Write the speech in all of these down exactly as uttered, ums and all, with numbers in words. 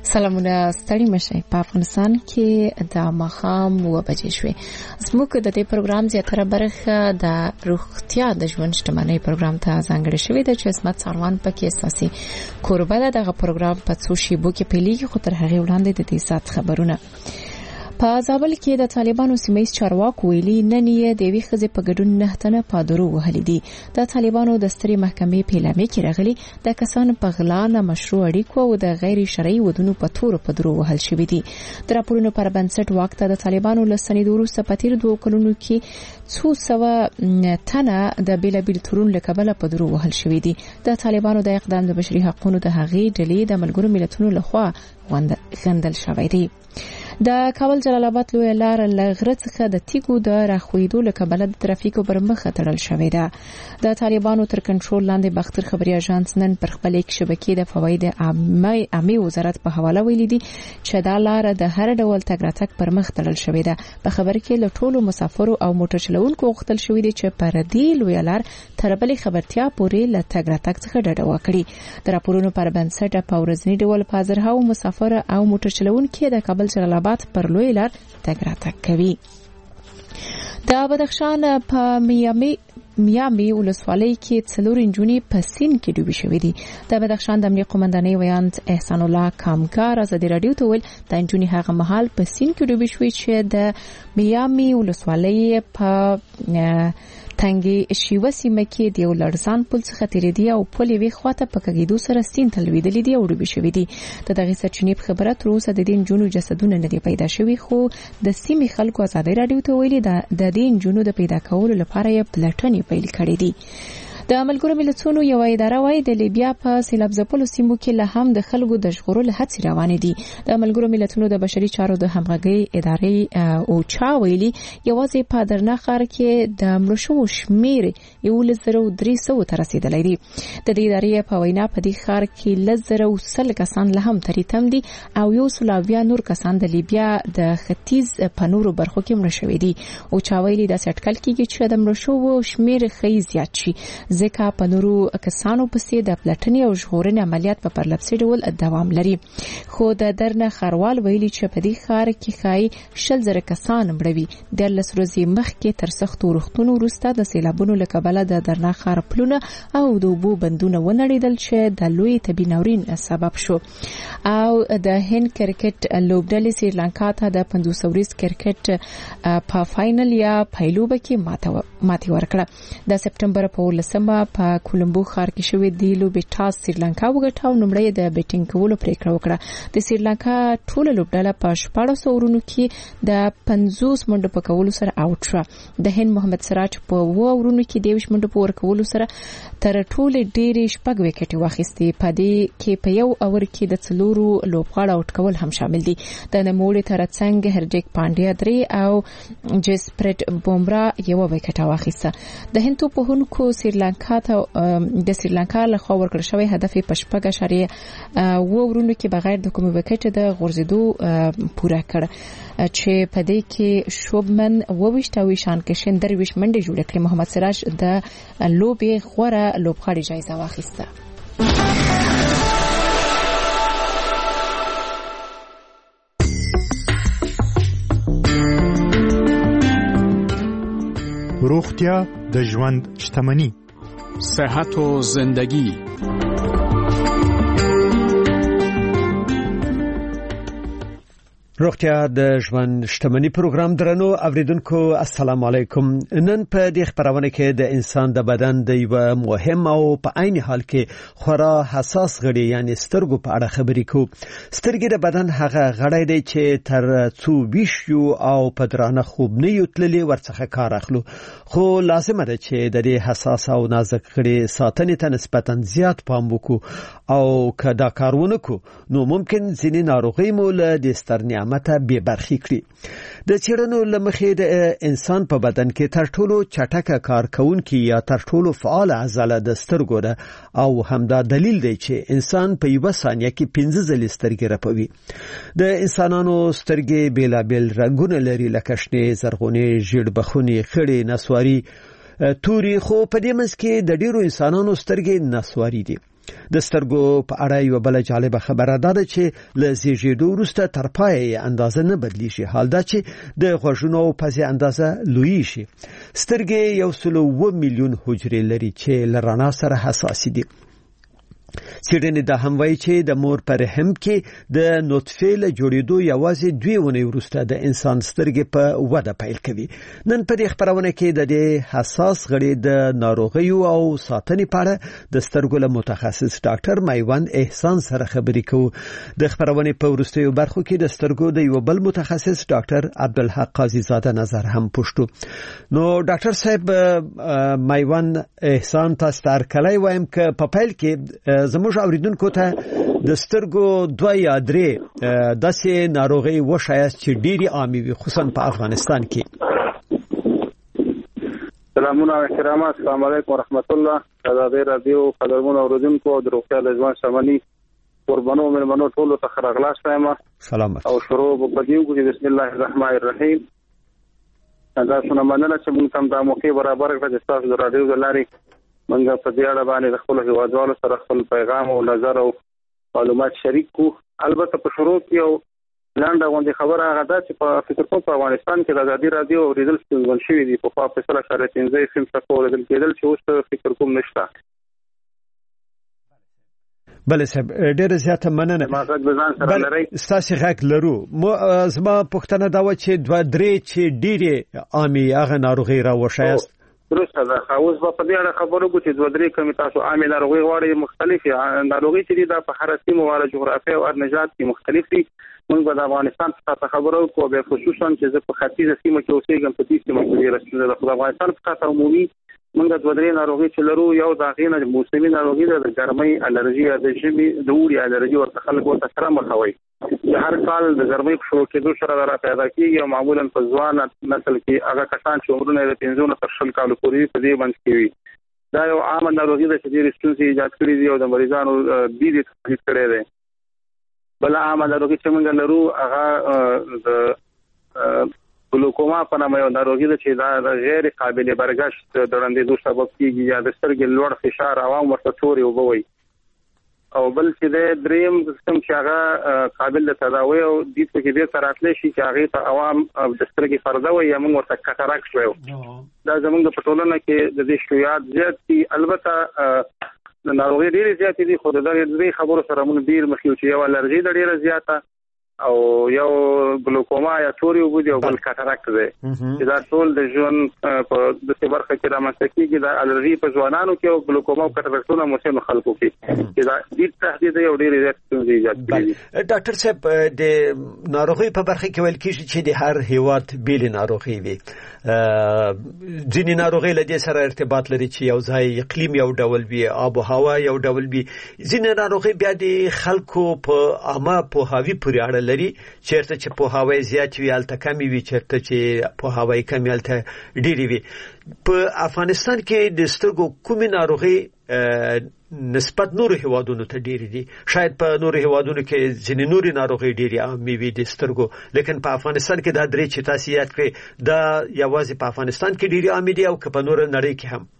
سلامونه ستړي مشه په افغانستان کې د ماښام و بجې شوې زموږ د دې پروګرام زیاتره برخه د روغتیا د ژوند شتمنۍ پروګرام ته ځانګړې شوې ده چې اسمت ساروان پکې اساسي کوربه ده. دغه پروګرام په څو شیبو کې پیلېږي خو تر هغې وړاندې د دې ساعت خبرونه. په زابل کې د طالبانو سیمه‌ییز چارواکو ویلي نن یې د یوې ښځې په ګډون نه تنه پادرو وهلي دي. د طالبانو د سترې محکمې په اعلامیه کې راغلي د کسانو په غلا نه مشروع اړیکو او د غیر شرعي ودونو په تورو پادرو وهل شوي دي. د راپورونو پر بنسټ واک ته د طالبانو له ستنېدو وروسته په تېرو دوو کلونو کې څو سوه تنه د بېلابېلو تورونو له کبله پادرو وهل شوي دي. د طالبانو د اقدام د بشري حقوقو د هغې ډلې د ملګرو ملتونو لخوا غندل شوی دی. د کابل جلال آباد لویه لار له غره څخه د تیګو د راخویدو له کبله د ترافیکو پر مخه تړل شوې ده. د طالبانو تر کنټرول لاندې باختر خبري اژانس نن پر خپل یک شبکې د فواید عامه وزارت په حواله ویلي دي چې دا لار د هر ډول تګ راتګ پر مخ تړل شوې ده. په خبر کې له ټولو مسافرو او موټر چلوونکو غوښتل شوې دي چې پر دې لویه لار تر بلې خبرتیا پورې له تګ راتګ څخه ډډه وکړي. د راپورونو پر بنسټ په ورځني ډول په زرهاو مسافر او موټر چلوونکو د کابل جلال آباد پر لوی لار تګ راتګ کوي. د بدخشان په میامي میامي ولسوالۍ کې څلور انجونې په سین کې ډوبې شوې دي. د بدخشان د امنیه قومندانۍ ویاند احسان الله کامکار ازادي رادیو ته ویل د انجونې هغه مهال په سین کې ډوبې شوې چې د میامي ولسوالۍ په تنګي شیوه سیمه کې د یو لړزان پل څخه تیریدي او پل یوې خواته په کګیدو سره سین ته لوېدلې دي او ډوبې شوې دي. د دغې سرچینې په خبره تر اوسه د دې نجونو جسدونه نه دي پیدا شوي خو د سیمې خلکو ازادي رادیو ته ویلي د دې نجونو د پیدا کولو لپاره یې پلټنې پیل کړې دي. د ملګرو ملتونو یو اداره وايي د لیبیا په سیلاب ځپلو سیمو کې له هم د خلکو د ژغورلو هڅې روانې دي. د ملګرو ملتونو د بشري چارو د همغږۍ ادارې او چا ویلي یوازې په درنا ښار کې د مړو شوو شمېر یولس زره درې سوه ته رسېدلی دی. د دې ادارې په وینا په دې ښار کې لس زره سل کسان له هم ترې تم دي او یو سل اویا نور کسان د لیبیا د ختیځ په نورو برخو کې مړه شوي دي. او چا ویلي داسې اټکل کېږي چې د مړو شوو شمېر ښایي زیات شي ځکه په نورو کسانو پسې د پلټنې او ژغورنې عملیات په پرلپسې ډول دوام لري. خو د درنه ښاروال ویلي چې په دې ښار کې ښایي شل زره کسان مړه وي. دیارلس ورځې مخکې تر سختو اورښتونو وروسته د سیلابونو له کبله د درنه ښار پلونه او د اوبو بندونه ونړېدل چې د لوی طبیعي ناورین سبب شو. او د هند کرکټ لوبډلې سریلانکا ته د پنځوس ورځ کرکټ په فائنل یا پایلوبه کې ماتې ورکړه. د سپټمبر په ولسمه په کولمبو ښار کې شوې دی لوبې ټاس سریلانکا وګټه او لومړی د بیټینګ کولو پریکړه وکړه. د سریلانکا ټوله لوبډله په شپاړس اورونو کې د پنځوس منډو په کولو سره آوټ شوه. د هند محمد سراج په اووه اورونو کې د یویشت منډو په ورکولو سره تر ټولې ډېرې شپږ وکټې واخیستې. په دې کې په یو اور کې د څلورو لوبغاړو آوټ کول هم شامل دي. د نوموړي ترڅنګ هرډیک پانډیا درې او جسپریټ بومرا یو وکټه واخیسته. د هند توپوهونکو سریلانکا ته د سریلانکا له خوا ورکړل شوی هدف په شپږ اعشاریه اووه اورونو کې بغیر د کوم وکټ د غورځېدو پوره کړ چې په دې کې شوبمن اوويشت او شان کشن درویش منډه جوړ کړې. محمد سراج د لوبې غوره لوبغاړي جایزه واخیسته. روغتیا د ژوند شتمني. صحت و زندگی. روغتیا د ژوند شتمني پروګرام درنو اوریدونکو السلام علیکم. نن په دې خبرونه کې د انسان د بدن د یو مهم او په عین حال کې خورا حساس غړي یعنی سترګو په اړه خبرې کوو. سترګې د بدن هغه غړي دي چې تر څو ویشیو او په درانه خوب نه یو تللي ورڅخه کار اخلو. خو لازم ده چې د دې حساس او نازک غړي ساتنې ته نسبتا زیات پام وکړو او که دا کارونه کو نو ممکن ځینې ناروغۍ مو له دې ستر نعمته بې برخې کړي. د څېړنو له مخې د انسان په بدن کې تر ټولو چټکه کار کوونکی یا تر ټولو فعال عضله د سترګو ده او همدا دلیل دی چې انسان په یوه ثانیه کې پنځه ځلې سترګې رپوي. د انسانانو سترګې بېلابېل رنګونه لري لکه شنې، زرغونې، ژیړ بخونې، خړې، نسواري، توري، خو په دې منځ کې د ډېرو انسانانو سترګې نسواري دي. د سترګو په اړه یو بل جالب خبره ده چې ل زیږیدو وروسته تر پای اندازه نه بدلیږي، حال دا چې د غوږونو په ځای اندازه لوی شي. سترګې یو سل و میلیون حجرې لري چې له رڼا سره حساس دي. څېړنې دا هم وایي چې د مور په رحم کې د نطفې له جوړېدو یوازې دوه ونې وروسته د انسان سترګې په وده پیل کوي. نن په دې خبرونه کې د دې حساس غړي د ناروغیو او ساتنې په اړه د سترګو له متخصص ډاکټر میوند احسان سره خبرې کوو. د خبرونې په وروستیو برخو کې د سترګو د یو بل متخصص ډاکټر عبدالحق قاضي زاده نظر هم پوښتو. نو ډاکټر صاحب میوند احسان تاسو ته کله وایم ک په پیل کې زموږ اوریدونکو ته د سترګو دوه یا درې داسې ناروغي وشایست چې ډېری عامي وي خصوصا په افغانستان کې. سلامونه او احترامات. السلام علیکم ورحمت الله. د رادیو قدرمنو اوریدونکو د روغتیا د ژوند شمني قربانو مېلمنو ټولو ته خراغلاس وایم سلامات او شروع وکړو. بسم الله الرحمن الرحیم. دا څنګه مننه چې موږ هم د موقع برابر کړو چې تاسو د رادیو د لارې منګه په دې اړه باندې خپل هیوادوالو سره خپل پیغام او نظر او معلومات شریک کو. البته په شروع کې یو لاندې غونډه خبره هغه ده چې په فکر کوم په افغانستان کې د ازادي رادیو اوریدل ستونزمن شوی دی. په فاصله سره پنځه فیم څخه اوریدل کېدل چې اوس فکر کوم نشته. بله صاحب ډېر زیاته مننه. ما غږ ځان سره لري. ستاسو غږ لرو. مو زما پوښتنه دا و چې دوه درې چې ډېرې عامي هغه ناروغي را وشایست. درسته ده. اوس په دې اړه خبرو کوو چې دوه درې کمی تاسو عامه ناروغي غواړي مختلفه ناروغي چې د په هر سیمه او جغرافیه او نژاد کې مختلف دي. موږ په افغانستان څخه خبرو کوو به خصوصا چې په ختیځه سیمه کې اوسېږم په دې سیمه کې رسېدل د افغانستان څخه عمومي موږ دوه درې ناروغي چې لرو. یو د غینه موسمي ناروغي ده، د ګرمۍ الرجي د ژمي د اوري الرجي ورته خلک ورته سره مخوي. د هر کال د ګرمۍ په شروع کېدو سره را پیدا کیږي او معمولا په ځوان نسل کې هغه کسان چې عمرونه د پنځه تر شل کالو پورې په دې باندې کوي. دا یو عام ناروغي ده چې ډېر ستونزې ایجاد کړې دي او د مریضانو ډېر تکلیف کړی دی. بل عام ناروغي چې موږ لرو هغه د ګلوکوما په نامه یو ناروغي ده چې دا غیر قابل برداشت د ړندېدو سبب کیږي یا د سترګې لوړ فشار عوام ورته توري وبوي. او بل چې د دریم قسم چې هغه قابل د تداوی او د دې کې د تراتلې شي چې هغه ته عوام د سترګې فرض وي یا موږ ورته کاتاراکټ وایو. دا زموږ په ټولنه کې د دې شایعات زیات دي. البته د ناروغي ډېر زیات دي خو د دې خبرو سره موږ ډېر مخکې چې یو الرجي د ډېر زیاته او یو ګلوکوما یا توري وبدي او بل کاتاراکټ دی چې دا ټول د ژوند په د څه برخه کې رامنځته کیږي. د الرجي په ځوانانو کې او ګلوکوما او کاتاراکټونه مسلمان خلکو کې چې دا د تهدید یو ډېر زیات ستونزې ایجاد کړي. ډاکټر صاحب د ناروغي په برخه کې ویل کیږي چې د هر هیواد بیل ناروغي وي. ځینې ناروغي له دې سره ارتباط لري چې یو ځای اقلیم یو ډول وي، آب او هوا یو ډول وي. ځینې ناروغي بیا د خلکو په عامه پوهاوي پورې اړه لري. چیرته چې پوهاوی زیات وي الته کمی وي، چیرته چې پوهاوی کم وي الته ډېری وي. په افغانستان کې د سترګو کومې ناروغي نسبت نورو هیوادونو ته ډېری دي؟ شاید په نورو هیوادونو کې ځینې نورې ناروغي ډېرې عامې وي د سترګو، لیکن په افغانستان کې دا درې چې تاسو یاد کړئ دا یوازې په افغانستان کې ډېرې عامې دي او که په نورو نړۍ کې هم؟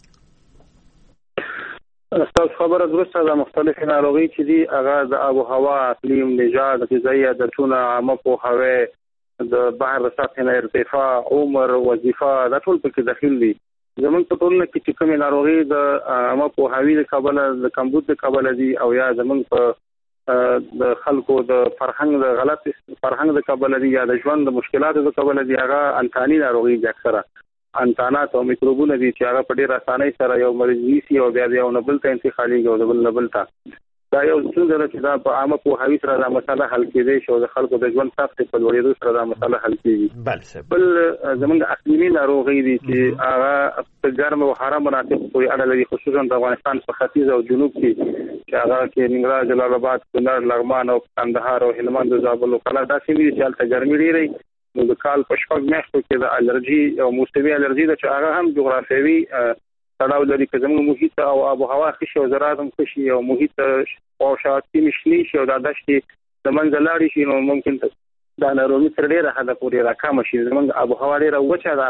تاسو خبره درسته ده. مختلف ناروغي چې دي هغه د آب او هوا، اقلیم، نژاد، غذایي عادتونه، عامه پوهاوی، د بحر سطح نه ارتفاع، عمر، وظیفه دا ټول پکې داخل دي. زموږ په ټولنه کې چې کومې ناروغي د عامه پوهاوي د کبله د کمبود د کبله دي او یا زموږ په د خلکو د فرهنګ د غلط فرهنګ د کبله دي یا د ژوند د مشکلاتو د کبله دي هغه انتاني ناروغي دي. اکثره انتانات او میکروبونه دي چې هغه په ډېر اسانۍ سره یو مریض نیسي او بیا یو نه بل ته انتقالېږي او د بل نه بل ته. دا یو څنګه چې دا په عامه پوهاوي سره دا مسله حل کېدای شي او د خلکو د ژوند سطح په لوړېدو سره دا مسله حل کېږي. بل زموږ اقلیمي ناروغي دي چې هغه په ګرم او حرام مناطق پورې اړه لري، خصوصا د افغانستان په ختیځ او جنوب کې چې هغه کې ننګرهار، جلال آباد، کونړ، لغمان او کندهار او هلمند او زابل او کلات دا سیمې چې هلته ګرمي ډېره نو د کال په شپږ میاشتو کې د الرجي او موسمي الرجي د چې هغه هم جغرافیوي تړاو لري چې زموږ محیط او آب او هوا ښه شي او زراعت هم ښه شي او محیط او شاعتي مشني شي او د دشتې د منځ لاړې شي نو ممکن دا ناروغي تر ډېره حده پورې راکمه شي. زموږ آب او هوا ډېره وچه ده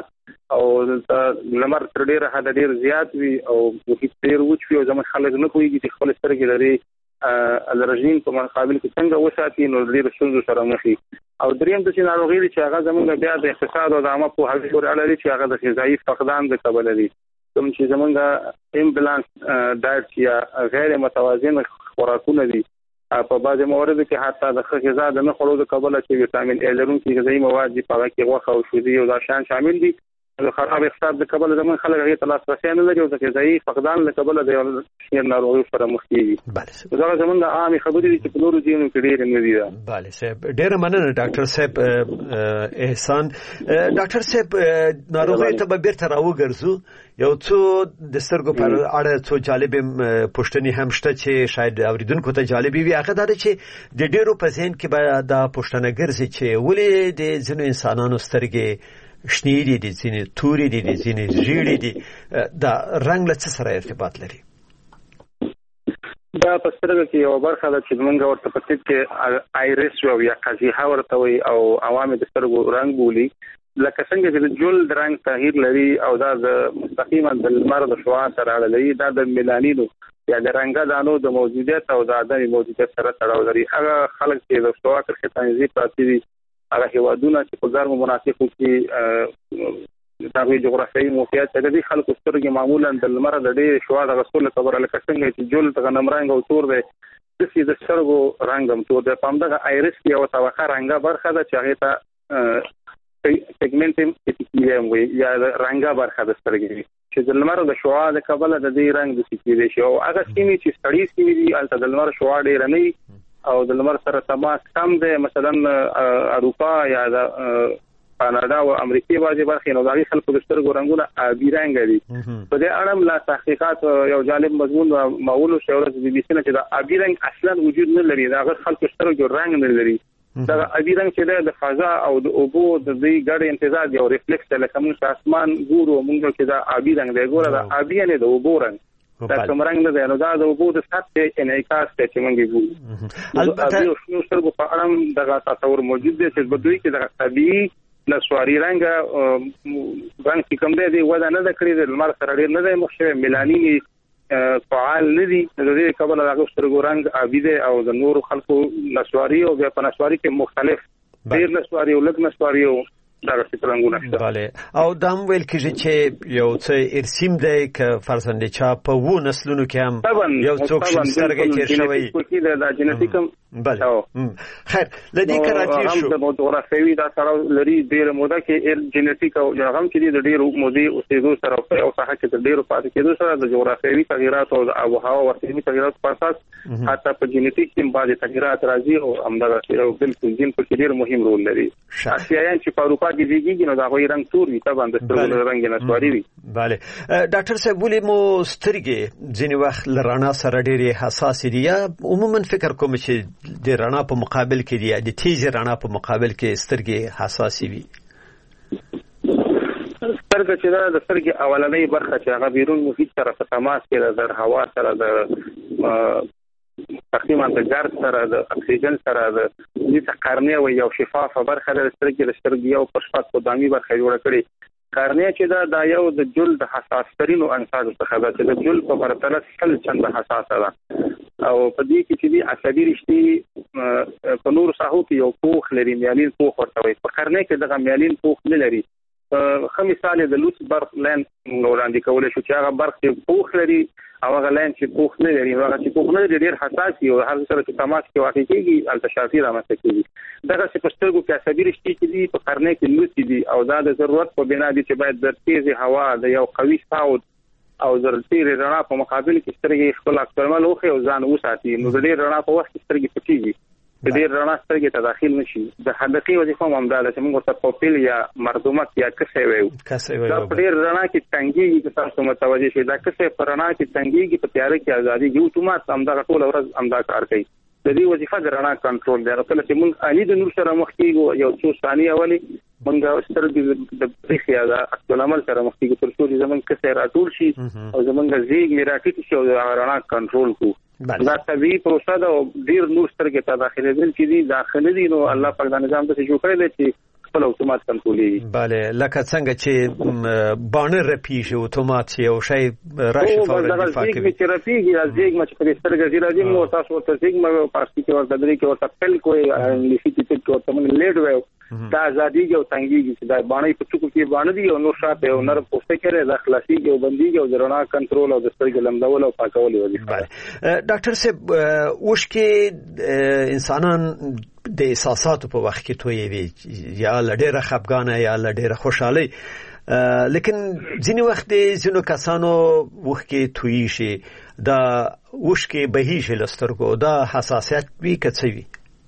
او لمر تر ډیره حد ډیر زیات وي او محیط ډیر وچ وي او زموږ خلک نه پوهیږي چې خپل سترګې لري الرجین په مقابل کې څنګه وساتي، نو ډیر ستونزو سره مخ دي. او دریم د چې ناروغي چې هغه زموږ بیا د اقتصاد او د عامه پوهاوي پورې اړه لري چې هغه د غذایي فقدان د کبله دي. کوم چې زموږ امبالانس ډایټ یا غیر متوازن خوراکونه دي، په بعضي موردو کې حتی د ښه غذا د نه خوړو د کبله چې ویټامین ا لرونکي غذایي مواد دي، په هغه کې غوښه او شیدې او دا شیان شامل دي. د خراب اقتصاد د کبله زموږ خلک هغې ته لاسرسی نه لري او د غذایي فقدان له کبله د یو شمېر ناروغیو سره مخ کېږي. دا زموږ عامې خبرې دي چې په نورو ځایونو کې ډېرې نه دي. بله صاحب، ډېره مننه ډاکټر صاحب احسان. ډاکټر صاحب، ناروغیو ته به بیرته راوګرځو. یو څو د سترګو پر اړه څو جالبې پوښتنې هم شته چې شاید اوریدونکو ته جالبې وي. هغه دا ده چې د ډېرو په ذهن کې به دا پوښتنه ګرځي چې ولې د ځینو انسانانو سترګې شنې دي، د ځینې تورې دي، د ځینې ژیړې دي. دا رنګ له څه سره ارتباط لري؟ دا په سترګو کې یو برخه ده چې موږ ورته په طب کې آیرس او یا قزحه ورته وایي او عوام د سترګو رنګ بولي. لکه څنګه چې د جلد رنګ تغییر لري او دا د مستقیما د لمر د شعاع سره اړه لري، دا د میلانینو یا د رنګه دانو د موجودیت او د عدم موجودیت سره تړاو لري. هغه خلک چې د شعاع کرښې تنظیم پاتې دي، هغه هیوادونه چې په ګرمو مناطقو کې دغه جغرافیایي موقعیت لري، خلکو سترګې معمولا د لمر د ډېرې شعاع د غسل لپاره لکه څنګه چې جلد غنم رنګ او تور دی، داسې د سترګو رنګ هم تور دی. په همدغه آیرس کې یوه طبقه رنګه برخه ده چې هغې ته سیګمنټ اپیتیلیوم وي یا رنګه برخه د سترګې چې د لمر د شعاع د کبله د دې رنګ د سکیدي شي. او هغه سیمې چې ستړي سیمې دي هلته د لمر شعاع ډېره نه وي او د لمر سره تماس کم دی، مثلا اروپا یا د کاناډا او امریکا بعضې برخې، نو د هغې خلکو د سترګو رنګونه آبي رنګه دي. په دې اړه هم لا تحقیقات یو جالب مضمون معولو شوی ورځ بي بي سي نه چې د آبي رنګ اصلا وجود نه لري، د هغه خلکو سترګو رنګ نه لري. دا آبي رنګ چې د فضا او د اوبو د دې ګډ امتزاج یو ریفلیکس دی، لکه موږ اسمان ګورو موږ چې دا آبي رنګ دی، ګوره دا آبي نه د اوبو رنګ دا کوم رنګ نه دی، نو دا د اوبو د سطح انعکاس دی چې موږ ګورو. البته د شنو سترګو په اړه دغه تصور موجود دی چې په دوی کې د طبیعي نسواري رنګ رنګ چې کوم دی دی ودا نه د کړی د لمر سره ډېر نه دی مخ شوی، میلانین فعال نه دي، د دې کبله د هغو سترګو رنګ آبي دی او د نورو خلکو نسواري او بیا په نسواري کې مختلف ډېر نسواري او لږ نسواري او دغه څه رنګونه شته. بله، او دا هم ویل کېږي چې یو څه ارسیم دی که فرضاً د چا په اوو نسلونو کې هم یو څوک شین سترګی تېر شوی. دا جنټیک هم بله. خیر، له دې که راتېر شو هم د جغرافیوي دا سره لري ډېره موده کې جنټیک او هغه هم چې دي د ډېرو مودې اوسېدو سره په یو ساحه کې د ډېرو پاتې کېدو سره د جغرافیوي تغییراتو او د آب و هوا او اقلیمي تغییراتو په اساس حتی په جنټیک کې بعضې تغییرات راځي او همدغسې یو بلکل جین پکې ډېر مهم رول لري. اسیایان چې په اروپا کې زیږېږي نو د هغوی رنګ تور وي، طبعا د سترګو رنګ یې نسواري وي. بله ډاکټر صاحب، ولې مو سترګې ځینې وخت له رڼا سره ډېرې حساسې دي یا عموما فکر کوم چې د رڼا په مقابل کې دي یا د تیزې رڼا په مقابل کې سترګې حساسې وي؟ سترګه چې ده د سترګې اولنۍ برخه چې هغه بیرون محیط سره په تماس کې ده، د هوا سره د تقریبا د ګرد سره د اکسیجن سره د دې ته قرنیه وایي، یو شفافه برخه ده د سترګې. د سترګې یو پر شپږ قدامي برخه جوړه کړې. قرنیه چې ده دا یو د جلد حساس ترینو انساجو څخه ده چې د جلد په پرتله سل چنده حساسه ده او په دې کې چې دي عصبي رشتې په نورو ساحو کې یو پوښ لري، میالین پوښ ورته وایي. په قرنیه کې دغه میالین پوښ نه لري. ښه مثال یې د لوڅ برق لاین موږ وړاندې کولی شو چې هغه برق چې پوښ لري او هغه لاین چې پوښ نه لري، هغه چې پوښ نه لري ډېر حساس وي او هر سره چې تماس کې واقع کېږي هلته شافي رامنځته کېږي. دغسې په سترګو کې عصبي رشتې چې دي په قرنیه کې لوڅې دي او دا د ضرورت په بنا دي چې باید د تیزې هوا د یو قوي ساود او د ډېرې رڼا په مقابل کې سترګې خپل عکس العمل وښیي او ځان وساتي. نو د ډېر رڼا په وخت کې سترګې پټېږي، د ډېر رڼا سترګې ته داخل نه شي. د حدقې وظیفه هم همدا ده چې موږ ورته پوپل یا مردمک یا کسی وایو. دا په ډېر رڼا کې تنګېږي که تاسو متوجه شئ. دا کسی په رڼا کې تنګېږي، په تیاره کې ازادېږي، اتومات همدغه ټوله ورځ همدا کار کوي. د دې وظیفه د رڼا کنټرول دی. کله چې موږ علي د نور سره مخ کېږو یو څو ثانیې اولې موږ سترګې د برېښ یا د عکس العمل سره مخ کېږو تر څو چې زموږ کسی راټول شي او زموږ زیږ راټیټ شي او د رڼا کنټرول کړو. دا طبیعي پروسه ده او ډېر نور سترګې ته داخلېدل چې دي داخلي دي. نو الله پاک دا نظام داسې جوړ کړی دی چې خپل اتومات کنټرولېږي. bale لکه څنګه چې باڼه رپیږي اتومات یو شی راشي فورا دفاع کوي. چې رپیږي ازیګ مچ په سترګې دی راځي نو تاسو ورته زیګ پاستی کې ورته درې کې ورته پل کوی انګلیسي کې چې ورته موږ لیډ وایو دا ازادي او تنګيږي چې دا باڼه په څوک کې باڼه دی او نو شاته او نر پوسټ کې د خلاصي او بنديږي او درنا کنټرول او د سترګې لمدول او پاکول وظیفه. ډاکټر صاحب اوش کې انسانان د احساساتو په وخت کې توي وي یا لډېره خپګانه یا لډېره خوشاله لیکن ځینې وخت ځینو کسانو وخت کې توي شي دا اوش کې بهیږي لسترګو دا حساسیت وی کڅوي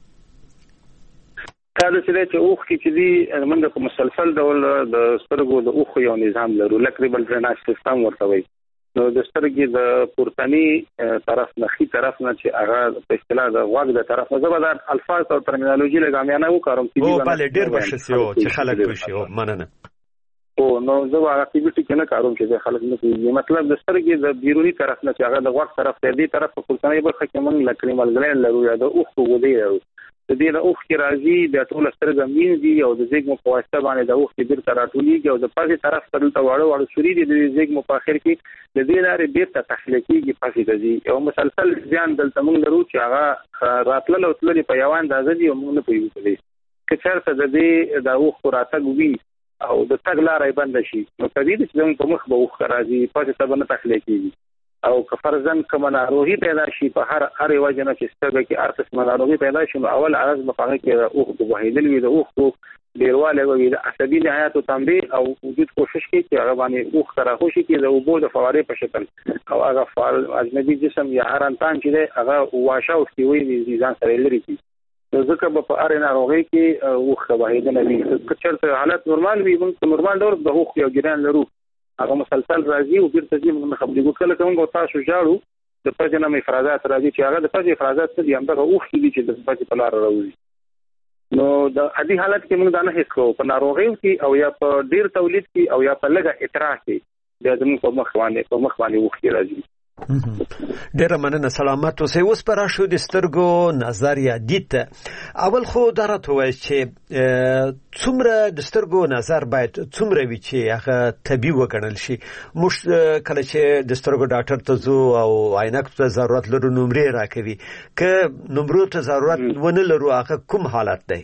دا چې چې اوخ کې چې دی موږ په مسلسل ډول د سترګو د اوخ یو نظام لرو لکربل ډریناج سیستم ورته وي. نو د سترګې د پورتنی طرف نخي طرف نه چې هغه په اصطلاح د غوږ د طرف نه زبردار الفاظ او ترمینالوژي لګامیانه وکړم چې او بل ډېر بشسي او چې خلک وشي او مننه او نو زه هغه اکټیویټي کې نه کاروم چې خلک نه کوي. مطلب د سترګې د بیرونی طرف نه چې هغه د غوږ طرف ته دی طرف په پورتنی برخه کې موږ لکربل ګلین لرو یا د اوخ وګړي لرو. د دې له اوخ کې راځي د ټول سترګې مين دي او د زیګمو په واسطه باندې د اوخ کې ډیر تراټولېږي او د پاسه طرف ته دلته واړو واړو سوري دي د زیګمو په اخر کې د دې لارې بیرته تخلیقيږي پاسه د دې او مسلسل ځان دلته موږ لرو چې هغه راتلل او تللی په یوان اندازه دي او موږ نه پوهیږو چې چېرته د دې د اوخ راتګ وي او د تګ لارې بند شي نو په دې چې موږ په مخ به اوخ راځي پاسه ته باندې تخلیقيږي او که فرضاً کوم ناروغي پیدا شي په هر هر وجه نه چې سترګې کې هر قسم ناروغي پیدا شي اول عرض مخه کې اوخ په وحیدل وي د اوخ ډیرواله وي د عصبي نهایت او تنبیه او وجود کوشش کوي چې هغه باندې اوخ سره خوشي کې د اوبو د فوارې په شکل او هغه فعال اجنبي جسم یا هر انسان چې هغه واشه او استوي دي ځان سره لري کی نو ځکه په اړه ناروغي کې اوخ وحیدل وي که چېرته حالت نورمال وي موږ نورمال ډول د اوخ یو ګران لرو هغه مسلسل راځي او بیرته ځي موږ خبرې کله کوم تاسو جاړو د پځنه مې افرازات راځي چې هغه د پځې افرازات څه دي همدغه اوخ دي چې د پځې په لار راوځي. نو د عادي حالت کې موږ دا نه هیڅ کوو په ناروغیو کې او یا په ډیر تولید کې او یا په لږه اطراح کې د زموږ په مخ باندې په مخ باندې اوخ راځي. ډیره مننه سلامت اوسئ. اوس پر شو د سترګو نظر یا دید اول خو درته وای چې څومره د سترګو نظر باید څومره وي چې هغه طبي وګڼل شي. مش کله چې د سترګو ډاکټر ته ځو او عینک ته ضرورت لرو نمرې راکوي که نمرو ته ضرورت ونه لرو هغه کوم حالت دی؟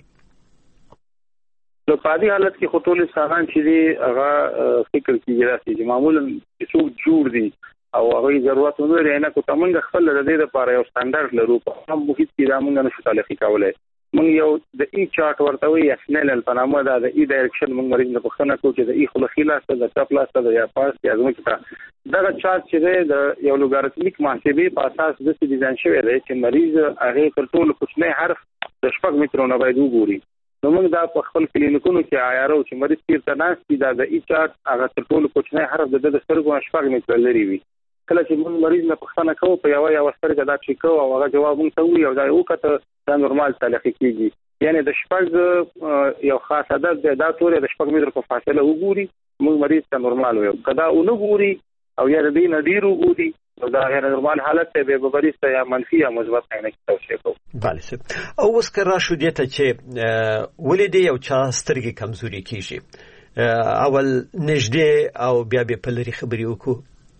نو په دې حالت کې خطول انسانان چې دی هغه فکر کیږي چې معمولا څو جوړ دي او هغه ضرورت نه لري نه کوم موږ خپل د دې لپاره یو سټانډرډ لرو په هم محیط کې دا موږ نشو تعلیق کولای. موږ یو د ای چارت ورته وي اسنل په نامه دا د ای ډایرکشن موږ مریض نه پوښتنه کوو چې د ای خلخیلاسته د چپلاسته د یا پاس یا زموږ ته دا چارت چې د یو لوګاریتمیک محاسبې په اساس د ډیزاین شوی دی چې مریض هغه تر ټولو کوچنی حرف د شپږ مترونو باید وګوري. نو موږ دا په خپل کلینیکونو کې عیارو چې مریض تیر نه سي دا د ای چارت هغه تر ټولو کوچنی حرف د د سترګو شپږ متر لري وي. کله چې موږ مریض نه پوښتنه کوو په یو یا سترګه دا چې کوو او هغه جواب موږ ته وي او دا یو کته دا نورمال تعلیق کیږي یعنی د شپږ یو خاص عدد دا تورې د شپږ متر په فاصله وګوري موږ مریض ته نورمال وي. کدا اونو ګوري او یا د دې نډیر وګوري او دا غیر نورمال حالت ته به مریض ته یا منفي یا مثبت عینک توصیه کوو. بله سه او اوس که راشو دې ته چې ولې یو چا سترګې کمزوري کیږي اول نږدې او بیا به په لري خبرې وکړو.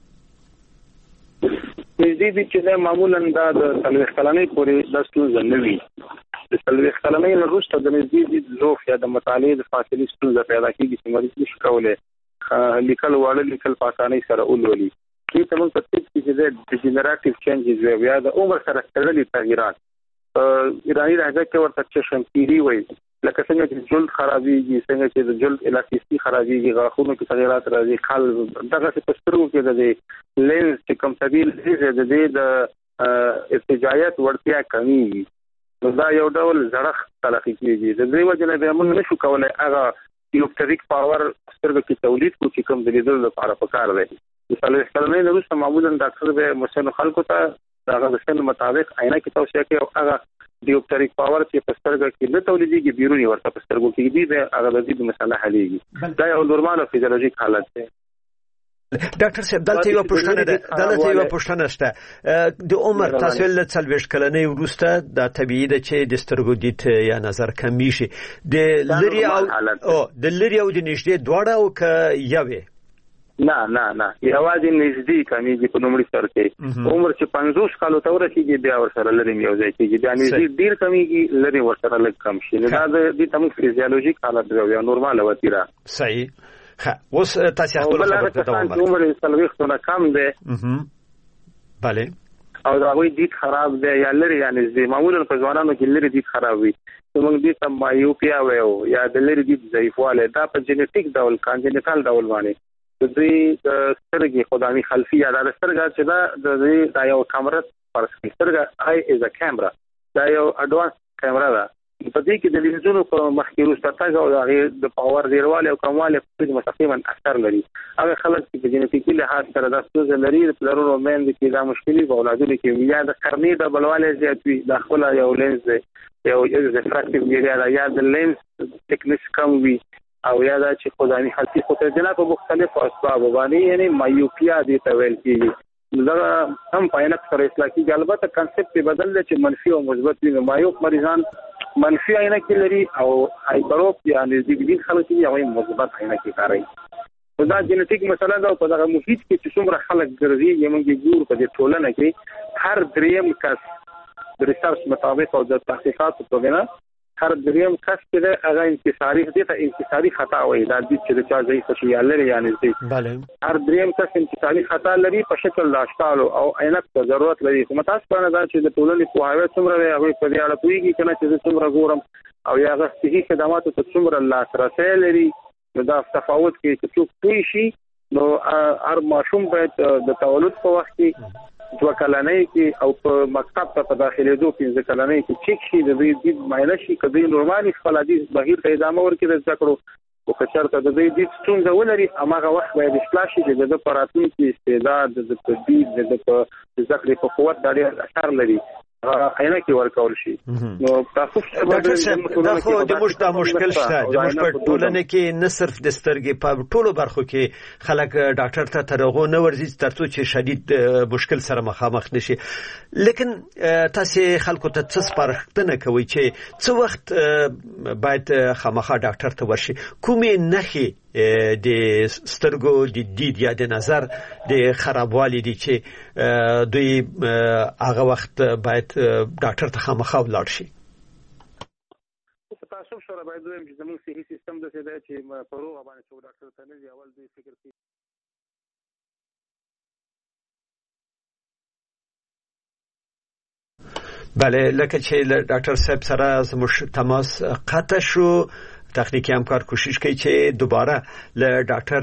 نږدې دي چې معمولا دا د څلوېښت کلنۍ پورې دا ستونزه نه وي. د څلوېښت کلنۍ نه وروسته د نږدې دي لوف یا د مطالعې د فاصلې ستونزه پیدا کېږي چې مریض نشي کولی لیکل واړه لیکل په اسانۍ سره ولولي. دې ته موږ په طب کې چې د ډیجنراتیو چینجز وایو یا د عمر سره تړلي تغییرات ایراني لهجه کې ورته چشمگیری وایي لکه څنګه چې جلد خرابېږي څنګه چې د جلد الاستیسي خرابېږي غاښونو کې تغیرات راځي خال دغه څه په سترګو کې د لینز چې کوم طبیل دی د دې د ارتجاعیت وړتیا کمیږي نو دا یو ډول زړښت تلقي کیږي. د دې وجه نه به موږ نشو کولای هغه ډیوپټریک پاور سترګو کې تولید کو چې کوم د لیدلو لپاره پکار دی. د څلوېښت کلنۍ نه وروسته معمولا ډاکټر به مسن خلکو ته هغه د سن مطابق عینکې توصیه کوي او هغه ډیوپټریک پاور چې په سترګو کې نه تولیدېږي بیرونی ورته په سترګو کې دی هغه د دې مسله حلېږي. دا یو نورمال فزیولوژیک حالت دی. ډاکټر صاحب دلته یو پوښتنه ده دلته یو پوښتنه شته د عمر تاسو له څلوېښت کلنۍ وروسته دا طبيعي ده چې د سترګو دید یا نظر کمی شي د لري او او د لري او د نږدې دواړه او ک یوې نه نه نه یوازې نږدې کمیږي په نومړي سر کې عمر چې پنځوس کالو ته ورسیږي بیا ورسره لري یو ځای کېږي دا نږدې ډیر کمیږي لري ورسره لږ کم شي دا د تمام فزیولوژیک حالت دی یا نورمال وتیرا صحیح ها اوس تاسو خپل خبره ته دوام ورکړئ عمر څلوېښت کم دی bale او دا وی دید خراب دی یا لري یا نږدې معمولا په ځوانانو کې لري دید خراب وي موږ دې ته مایوپیا وایو یا د لري دید ضعیفواله دا په جنټیک ډول کانجنټال ډول باندې د دې سترګې خدامي خلفي یا د سترګې چې دا د یو کیمرا پر سترګې آی از ا کیمرا دا یو اډوانس کیمرا ده په دې کې د لینزونو په مخکې وروسته او د پاور ډیرواله او کمواله په مستقیما اثر لري هغه خلک چې د جنټیکي لحاظ سره د ستونزې لري د پلرونو مېند کې دا مشکلې په اولادونو کې یا د قرنې د بلواله زیات وي د خپل یو لینز یو ریفراکټیو ایریا یا د لینز ټیکنس کم وي او یا دا چې خدامي حالتي خو ته جنا په مختلفو اسباب باندې یعنی مایوپیا دي ته ویل کیږي دا هم پاینک سره اصلاح کیږي البته کنسپټ بدل دی چې منفي او مثبت وي مایوپ مریضان منفي عینکې لري او هایپروپ یعنی د دې خلک یې او مثبت عینکې کاروي دا جنټیک مسله ده په دغه محیط کې چې څومره خلک ګرځي یمنګي ګور په دې ټولنه کې هر دریم کس د ریسرچ مطابق او د تحقیقات په بنا هر دریم کس چې هغه انکساري دي ته انکساري خطا وایي دا د چې د چا ضعیف شي یا لري یعنی دې bale هر دریم کس انکساري خطا لري په شکل لاشتالو او عینک ته ضرورت لري کوم تاسو باندې دا چې د ټولنې په هغه څومره هغه په دې اړه کوي کنه چې څومره ګورم او یا هغه صحي خدمات ته څومره لاسرسي لري دا تفاوت کې چې څوک پوي شي نو هر ماشوم باید د تولد په وخت کې دوه کلنۍ کې او په مکتب ته په داخلي دوه پنځه کلنۍ کې چیک شي د دې د مایله شي کدی نورمالي خپل حدیث بهیر ته ادامه ورکړي د ذکرو او کچرته د دې د څنګه ولري هغه وخت باید اصلاح شي د پراتین کې استعداد د تدبیر د ذکر په قوت د اثر لري عینه کې ورکول شي نو تاسو دا خو د موږ د مشکل شته د موږ په ټولنه کې نه صرف د سترګې په ټولو برخو کې خلک ډاکټر ته ترغو نه ورځي ترڅو چې شدید مشکل سره مخامخ نشي لیکن تاسو خلکو ته څه سپارښتنه کوي چې څه وخت باید خامخا ډاکټر ته ورشي کومې نښې د سترګو د دید یا د نظر د خرابوالي دي چې دوی هغه وخت باید ډاکټر ته خامخا ولاړ شي تاسو سره باید دوی چې زموږ صحي سیستم د څه دی چې په روغ باندې څو ډاکټر ته نه دی اول دوی فکر کوي بله لکه چې ډاکټر صاحب سره زموږ تماس قطع شو تخنیکی همکار کوشش کوي چې دوباره له ډاکټر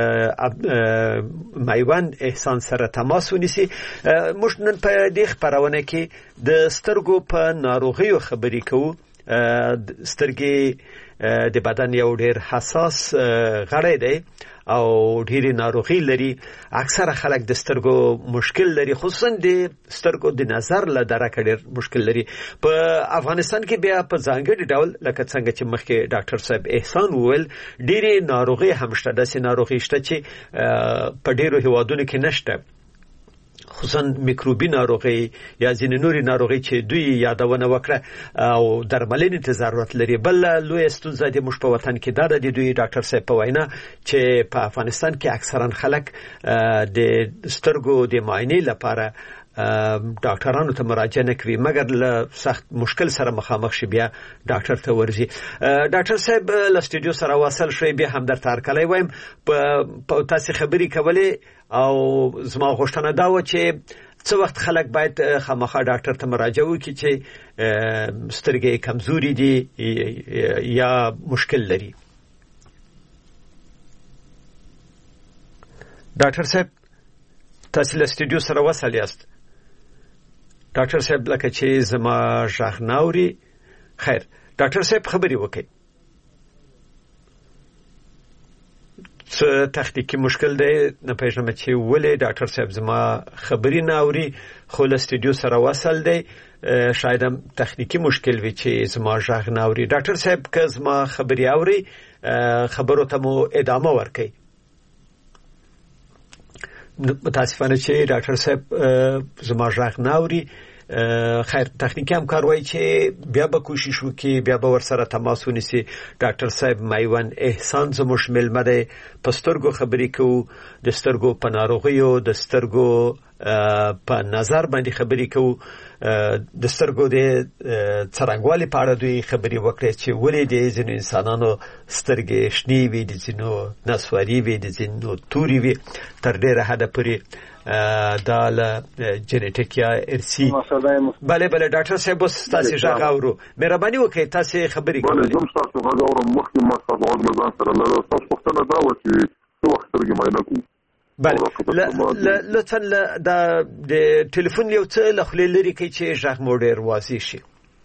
مایوند احسان سره تماس ونیسي موږ نن په دې خبرونه کې د سترګو په ناروغیو خبرې کوو سترګې د بدن یو ډېر حساس غړی دی او ډېری ناروغي لري اکثره خلک د سترګو مشکل لري خصوصا د سترګو د نظر له درکه ډېر مشکل لري په افغانستان کې بیا په ځانګړي ډول لکه څنګه چې مخکې ډاکټر صاحب احسان وویل ډېری ناروغي هم شته داسې ناروغي شته چې په ډېرو هیوادونو کې نشته خصوصا میکروبي ناروغي یا ځینې نورې ناروغي چې دوی یادونه وکړه او درملنې ته ضرورت لري بل لوی ستونزه د مش په وطن کې دا د دوی ډاکټر صاحب په وینا چې په افغانستان کې اکثرا خلک د سترګو د معاینې لپاره ډاکټرانو ته مراجعه نه کوي مګر له سخت مشکل سره مخامخ شي بیا ډاکټر ته ورځي ډاکټر صاحب له سټوډیو سره وصل شوی بیا هم در تارکلای وایم په تاسو خبرې کولې او زما غوښتنه دا و چې څو وخت خلک باید خامخا ډاکټر ته مراجعه وکړي چې سترګې کمزوري دي یا مشکل لري ډاکټر صاحب تاسو له سټوډیو سره وصل یاست ډاکټر صاحب لکه چې زما ژغ ناوري خیر ډاکټر صاحب خبري وکړي څه تخنیکی مشکل دی نه پېژنم چې ولې ډاکټر صاحب زما خبري ناوري خو له سټوډیو سره وصل دی شاید هم تخنیکی مشکل وي چې زما ژغ ناوري ډاکټر صاحب که زما خبري اوري خبرو ته مو ادامه ورکړي متاسفانه چې ډاکټر صاحب زما ژغ ناوري خیر تخنیکی همکاروي چې بیا به کوشش وکړي بیا به ورسره تماس ونیسي ډاکټر صاحب مایوان احسان زموږ ملمه دی په سترګو خبرې کوو د سترګو په ناروغیو د سترګو په نظر باندې خبرې کوو د سترګو د څرنګوالي په اړه دوی خبرې وکړي چې ولې د ځینو انسانانو سترګې شنې وي د ځینو نسواري وي د ځینو توري وي تر ډیره حده پورې دا له جنټیک یا ارثي بله بله ډاکټر صاحب اوس تاسو ژغ اورو مهرباني وکړئ تاسو خبرې کوئ بله زم تاسو غږ اورم مخکې ما تاسو غږ له ځان سره لرل تاسو پوښتنه دا وه چې څه وخت سترګې معاینه کوو بله لطفا د ټلیفون یو څه له خولې لرې کړئ چې ژغ مو ډېر واضح شي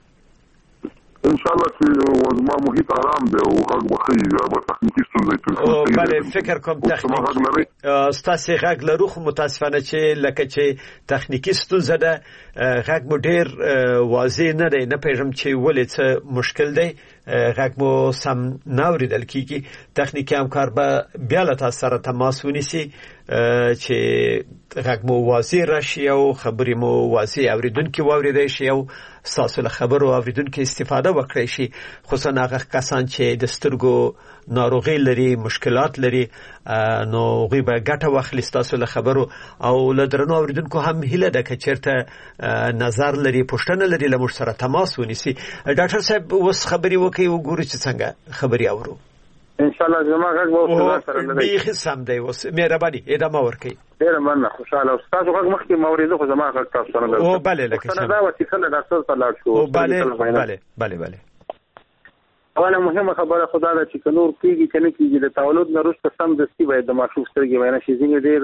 ان شاء الله چې زما محیط آرام دی او غږ به ښه وي به تخنیکي ستونزې بله فکر کوم تخنیکي ستاسې غږ لرو خو متاسفانه چې لکه چې تخنیکي ستونزه ده غږ مو ډېر واضح نه دی نه پوهېږم چې ولې څه مشکل دی غږ مو سم نه اورېدل کېږي تخنیکي همکار به بیا له تاسو سره تماس ونیسي چې غږ مو واضح راشي او خبرې مو واضح اورېدونکي واورېدی شي او ستاسو له خبرو اورېدونکي استفاده وکړی شي خصوصا هغه کسان چې د سترګو ناروغي لري مشکلات لري نو هغوی به ګټه واخلي ستاسو له خبرو او له درنو اورېدونکو هم هیله ده که چېرته نظر لري پوښتنه لري له موږ سره تماس ونیسي ډاکټر صاحب اوس خبرې وکړئ وګورو چې څنګه خبرې اورو ان شاء الله زما غږ به اوس سره لري بیخي سم دی اوس مهرباني ادامه ورکړئ ډېره مننه خوشحاله اوس تاسو غږ مخکې ما اورېده خو زما غږ تاسو سره لري او بله لکه څنګه دا وه چې کله ډاکټر ته لاړ شو بله بله بله بله اوله مهمه خبره خو دا ده چې که نور کېږي که نه کېږي د تولد نه وروسته سمدستي باید د ماشوم سترګې معاینه شي ځینې ډېر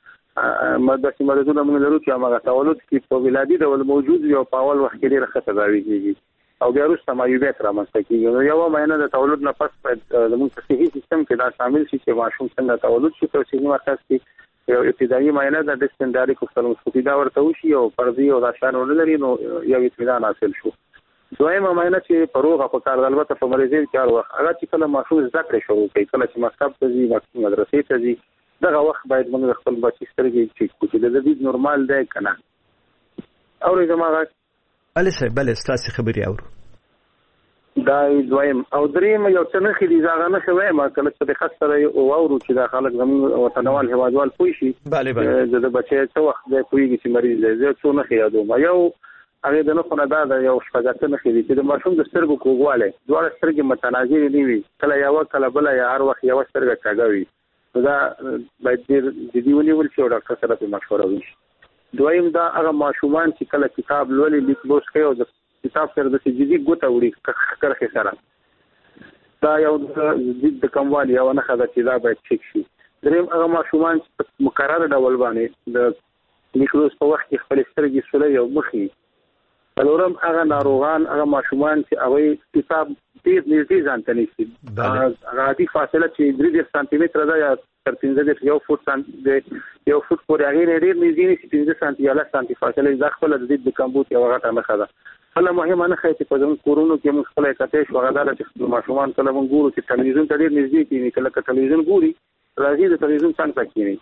داسې مریضونه موږ لرو چې هماغه تولد کې په ولادي ډول موجود وي او په اول وخت کې ډېره ښه تداوي کېږي او بیا وروسته معیوبیت رامنځته کېږي نو یوه معاینه د تولد نه پس باید زموږ په صحي سیستم کې دا شامل شي چې ماشوم څنګه تولد شي په صحي مرکز کې یو ابتدایي معاینه د ډسپنډاري کوفتالوسکوپي دا ورته وشي او پردې او دا شیان ونه لري نو یو اطمینان حاصل شو دویمه معاینه چې په روغه په کار د البته په مریضۍ کې هر وخت هغه چې کله ماشوم زده کړې شروع کوي کله چې مکتب ته ځي مدرسې ته ځي دغه وخت باید موږ خپل بچي سترګې چیک کړو چې د دې نورمال دی که نه اورئ زما غږ بله صاحب بله ستاسې خبرې اورو دا دویم او دریم یو څه نښې دي زه هغه نښې وایم کله چې په دقت سره واورو چې دا خلک زموږ وطنوال هېوادوال پوه شي د بچی څه وخت دی پوهېږي چې مریض دی زه څو نښې یادوم یو هغې د نښو نه دا ده یو شپږ اته نښې دي چې د ماشوم د سترګو کوږوالی دواړه سترګې متناظرې نه وي کله یوه کله بله یا هر وخت یوه سترګه کږه وي نو دا باید ډېر جدي ونیول شي او ډاکټر سره پرې مشوره وشي دویم دا هغه ماشومان چې کله کتاب لولي لیک لوست کوي او د کتاب سره داسې جدي ګوته وړي کرښې سره دا یو ضد د کموالي یوه نښه ده چې دا باید چیک شي دریم هغه ماشومان چې په مقرره ډول باندې د لیک لوست په وخت کې خپلې سترګې سولوي او مخ څلورم هغه ناروغان هغه ماشومان چې هغوی کتاب ډېر نږدې ځان ته نیسي هغه عادي فاصله چې درې دېرش سانتي متره ده یا تر پنځه دېرش یو فوټ یو فوټ پورې هغې نه ډېر نږدې نیسي پنځه سانتي یا لس سانتي فاصله دا خپله د ضد د کمبود یوه غټه نښه ده بله مهمه نښه چې په زموږ کورونو کې موږ خپله کتی شو هغه دا ده چې ماشومان کله موږ ګورو چې تلویزیون ته ډېر نږدې کېني کله که تلویزیون ګوري راځي د تلویزیون څنګ ته کېني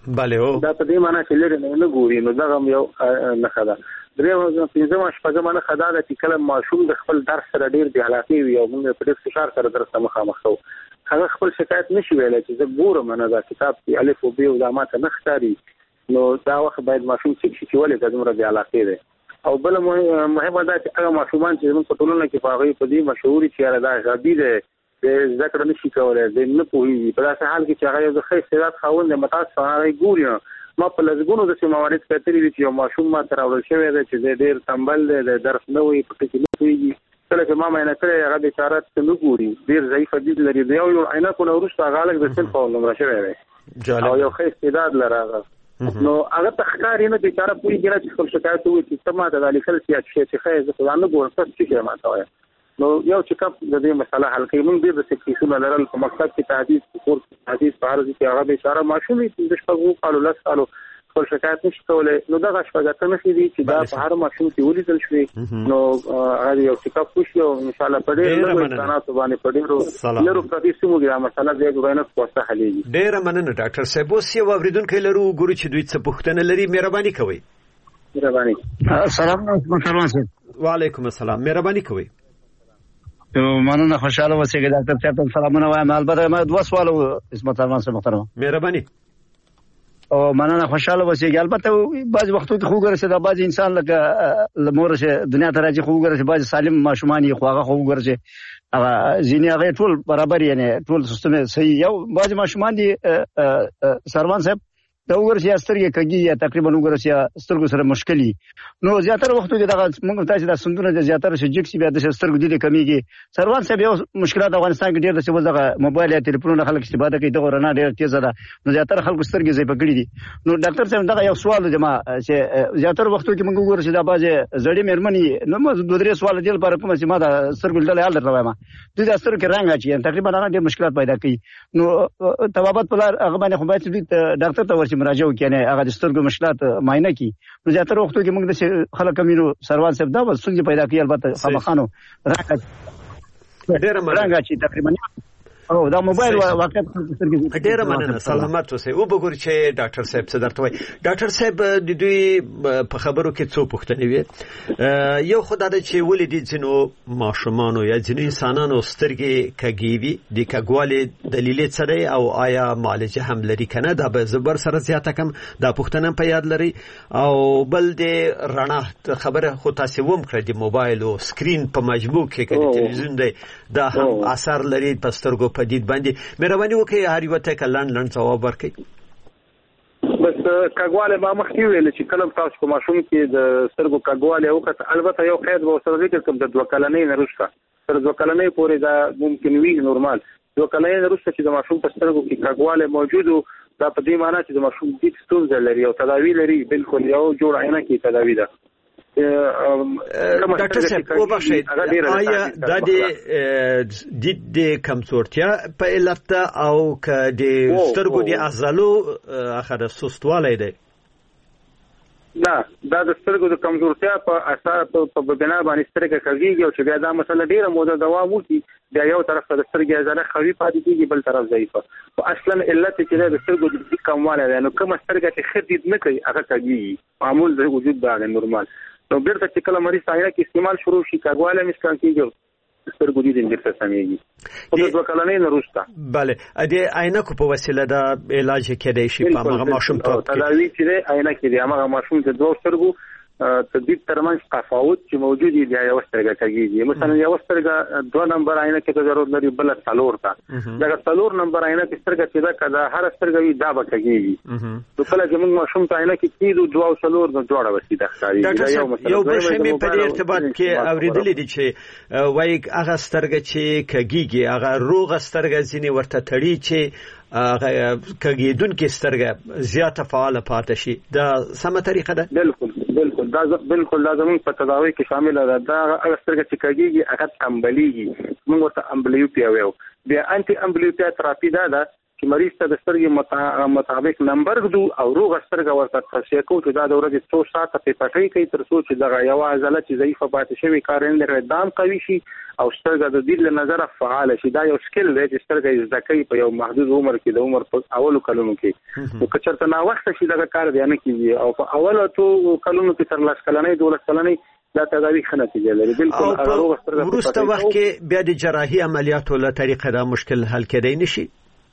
دا په دې معنی چې لرې نه ګوري نو دغه هم یو نښه ده درېیمه پنځمه شپږمه نښه دا ده چې کله ماشوم د خپل درس سره ډېر بې علاقې وي او موږ په ډېر فشار سره درس ته مخامخ کوو هغه خپل شکایت نشي ویلی چې زه ګورم نه دا کتاب کې الف او ب او دا ماته نه ښکاري نو دا وخت باید ماشوم چیک شي چې ولې دا دومره بې علاقې دی او بله مهمه دا چې هغه ماشومان چې زموږ په ټولنه کې په هغوی په دې مشهوري چې یاره دا غبي دی د زده کړه نشي کولی دی نه پوهېږي په داسې حال کې چې هغه یو د ښه استعداد خاوند دی متاسفه هغه ګوري ما په لږګونو داسې موارد کتلي دي چې یو ماشوم ما ته راوړل شوی دی چې دی ډېر تنبل دی د درس نه وایي په کې نه پوهېږي کله چې ما معاینه کړی هغه بېچاره څه نه ګوري ډېر ضعیفه دید لري د یو یو عینکو نه وروسته هغه هلک د صنف اول نمره شوی دی او یو ښه استعداد لره هغه نو هغه ته ښکاري نه بېچاره پوهېږي نه چې خپل شکایت ووایي چې ته ما ته دا لیکل چې یاد شی چې ښه یې زه خو دا نه ګورم تاسو څه شی ما ته وایه نو یو چې کپ د دې مسله حل کوي موږ ډېر داسې کیسونه لرل په مکتب کې تحدیث په کور کې تحدیث په عرض کې هغه بېچاره ماشوم وي پنځه شپږ اووه کالو لس کالو خپل شکایت نشي کولای. نو دغه شپږ نښې دي چې دا په هر ماشوم کې ولیدل شوې. نو هغه یو چیک اپ وشي او ان شاء الله په ډېر لږ امکاناتو باندې په ډېرو لرو پرتې سیمو کې دا مسله د غوښنه کوسته حلېږي. ډېره مننه ډاکټر صاحب. اوس یو اوریدونکو لرو ګورو چې دوی څه پوښتنه لري. مهرباني کوئ. مهرباني. السلام علیکم. سلام سلام. وعلیکم السلام. مهرباني کوئ. مننه خوشاله اوسئ ډاکټر صاحب. سلامونه وایم. البته ما دوه سوال عصمت الله صاحب محترم. مهرباني. او مننه خوشاله اوسئ. البته بعض وختو کې خو ګرځي دا بعض انسان لکه لمور شه دنیا ته راځي خو ګرځي بعض سالم ماشومان یې خو هغه خو ګرځي هغه ځینې هغه ټول برابر یعنی ټول سیستم صحیح. یو بعض ماشومان دي سروان صاحب دا وګورئ سترګې کږي یا تقریبا وګورئ سترګو سره مشکلي. نو زیاتره وختو کې دا موږ تاسو د سندونه د زیاتره سجکسي بیا د سترګو د کمیږي. سروان صاحب یو مشکلات افغانستان کې ډېر د څه دغه موبایل یا ټلیفون خلک استفاده کوي دغه رڼا ډېر تیز ده. نو زیاتره خلکو سترګې زې پکړي دي. نو ډاکټر صاحب دغه یو سوال دی ما چې زیاتره وختو کې موږ وګورئ چې دا بعضه زړې مېرمنې نو موږ دوه درې سوال دی لپاره کوم چې ما د سترګو ډول حال دروایم دوی د سترګو رنګ اچي تقریبا هغه ډېر مشکلات پیدا کوي. نو طبابت په لار هغه باندې خو باید ډاکټر ته ورشي مراجعه وکړي هغه د سترګو مشکلات معاینه کی. نو زیاتره وختو کې موږ د خلک کمینو سروان صاحب دا څنګه پیدا کوي. البته خامخانو ډېر مرګه چې تقریبا او دا موبایل واقعیت سترګې ډېر مننه. سلامات اوسئ. او وګورئ چې ډاکټر صاحب څه درته وایي. ډاکټر صاحب د دوی په خبرو کې څو پوښتنې وي. یو خدای د چې ولې د ځینو ماشومانو یا ځینو انسانانو سترګې کږي وي د کږوالي دلیل څه دی او آیا معالجه هم لري کنه. دا به زبر سره زیاته کم دا پوښتنه په یاد لري. او بل د رڼا خبره خو تاسو ووم کړی د موبایل او سکرین په مجموع کې کې تلویزیون دی دا هم اثر لري په سترګو پدید باندې. مهرباني وکړئ هر یو ته کلان لن جواب ورکړئ. بس کګواله ما مخکې ویل چې کله تاسو په ماشوم کې د سترګو کګواله وکړه البته یو قید به سره ذکر کوم د دوه کلنۍ نه وروسته تر دوه کلنۍ پورې دا ممکن وي نورمال. دوه کلنۍ نه وروسته چې د ماشوم په سترګو کې کګواله موجود دا په دې معنی چې د ماشوم د ستونزې لري او تداوی لري بالکل یو جوړ عینه کې تداوی ده. ډاکټر صاحب وبخښئ آیا د دې د کمزورتیا په علت او ک د سترګو د عضلو اخر سستوالی دی؟ نه دا د سترګو د کمزورتیا په اساس په بنا باندې سترګې کږيږي او چې بیا دا مسله ډیره موده دوام وکړي بیا یو طرف ته د سترګې عضله قوي پاتې کیږي بل طرف ضعیفه. او اصلا علت چې د سترګو د کموالی دی نو کوم سترګه چې خدید نه کوي هغه کږيږي معمول د وجود دا نورمال. نو بیرته چې کله مریض عینه کې استعمال شروع شي کګواله مسکان کیږي سترګو دې بیرته سمېږي. په دوه کلنۍ نه وروسته bale د عینه کو په وسیله د علاج کېدای شي په هغه ماشوم ته تداوی چې عینه کې د هغه ماشوم د دوه سترګو تدید ترمنځ تفاوت چې موجود دی یو سترګه کېږي. مثلا یو سترګه دوه نمبر عینه کې ته ضرورت لري بل څلور ته دا څلور نمبر عینه کې سترګه چې دا کدا هر سترګه وي دا به کېږي. نو کله چې موږ ماشوم ته عینه کې کیدو دوه او څلور د جوړه وسیده ښکاري. یو بل شی په دې ارتباط کې اوریدلې دي چې وایي هغه سترګه چې کېږي هغه روغ سترګه ځینې ورته تړي چې هغه کېدون کې سترګه زیاته فعال پاتې شي. دا سمه طریقه ده؟ بالکل بالکل دا بالکل دا زموږ په تداوی کې شامل ده. دا هغه سترګه چې کېږي هغه امبلیږي موږ ورته امبلیوپیا وایو. بیا انټي امبلیوپیا تراپی دا ده چې مریض ته د سترګې مطابق نمبر ګدو او روغ سترګه ورته توصیه کوو چې دا د ورځې څو ساعته په پټۍ کوي تر څو چې دغه یو عضله چې ضعیفه پاتې شوی کارنده دام قوي شي او سترګه د دې له نظر فعال شي. دا یو سکل دی چې سترګه زده کوي په یو محدود عمر کې د عمر په اولو کلونو کې. نو که چېرته ناوخته شي دغه کار دی نه کېږي او په اولو څو کلونو کې تر لس کلنۍ دولس کلنۍ دا تداوی ښه نتیجه لري. بالکل هغه روغ سترګه وروسته وخت کې بیا د جراحي عملیاتو له طریقه دا مشکل حل کېدای نشي؟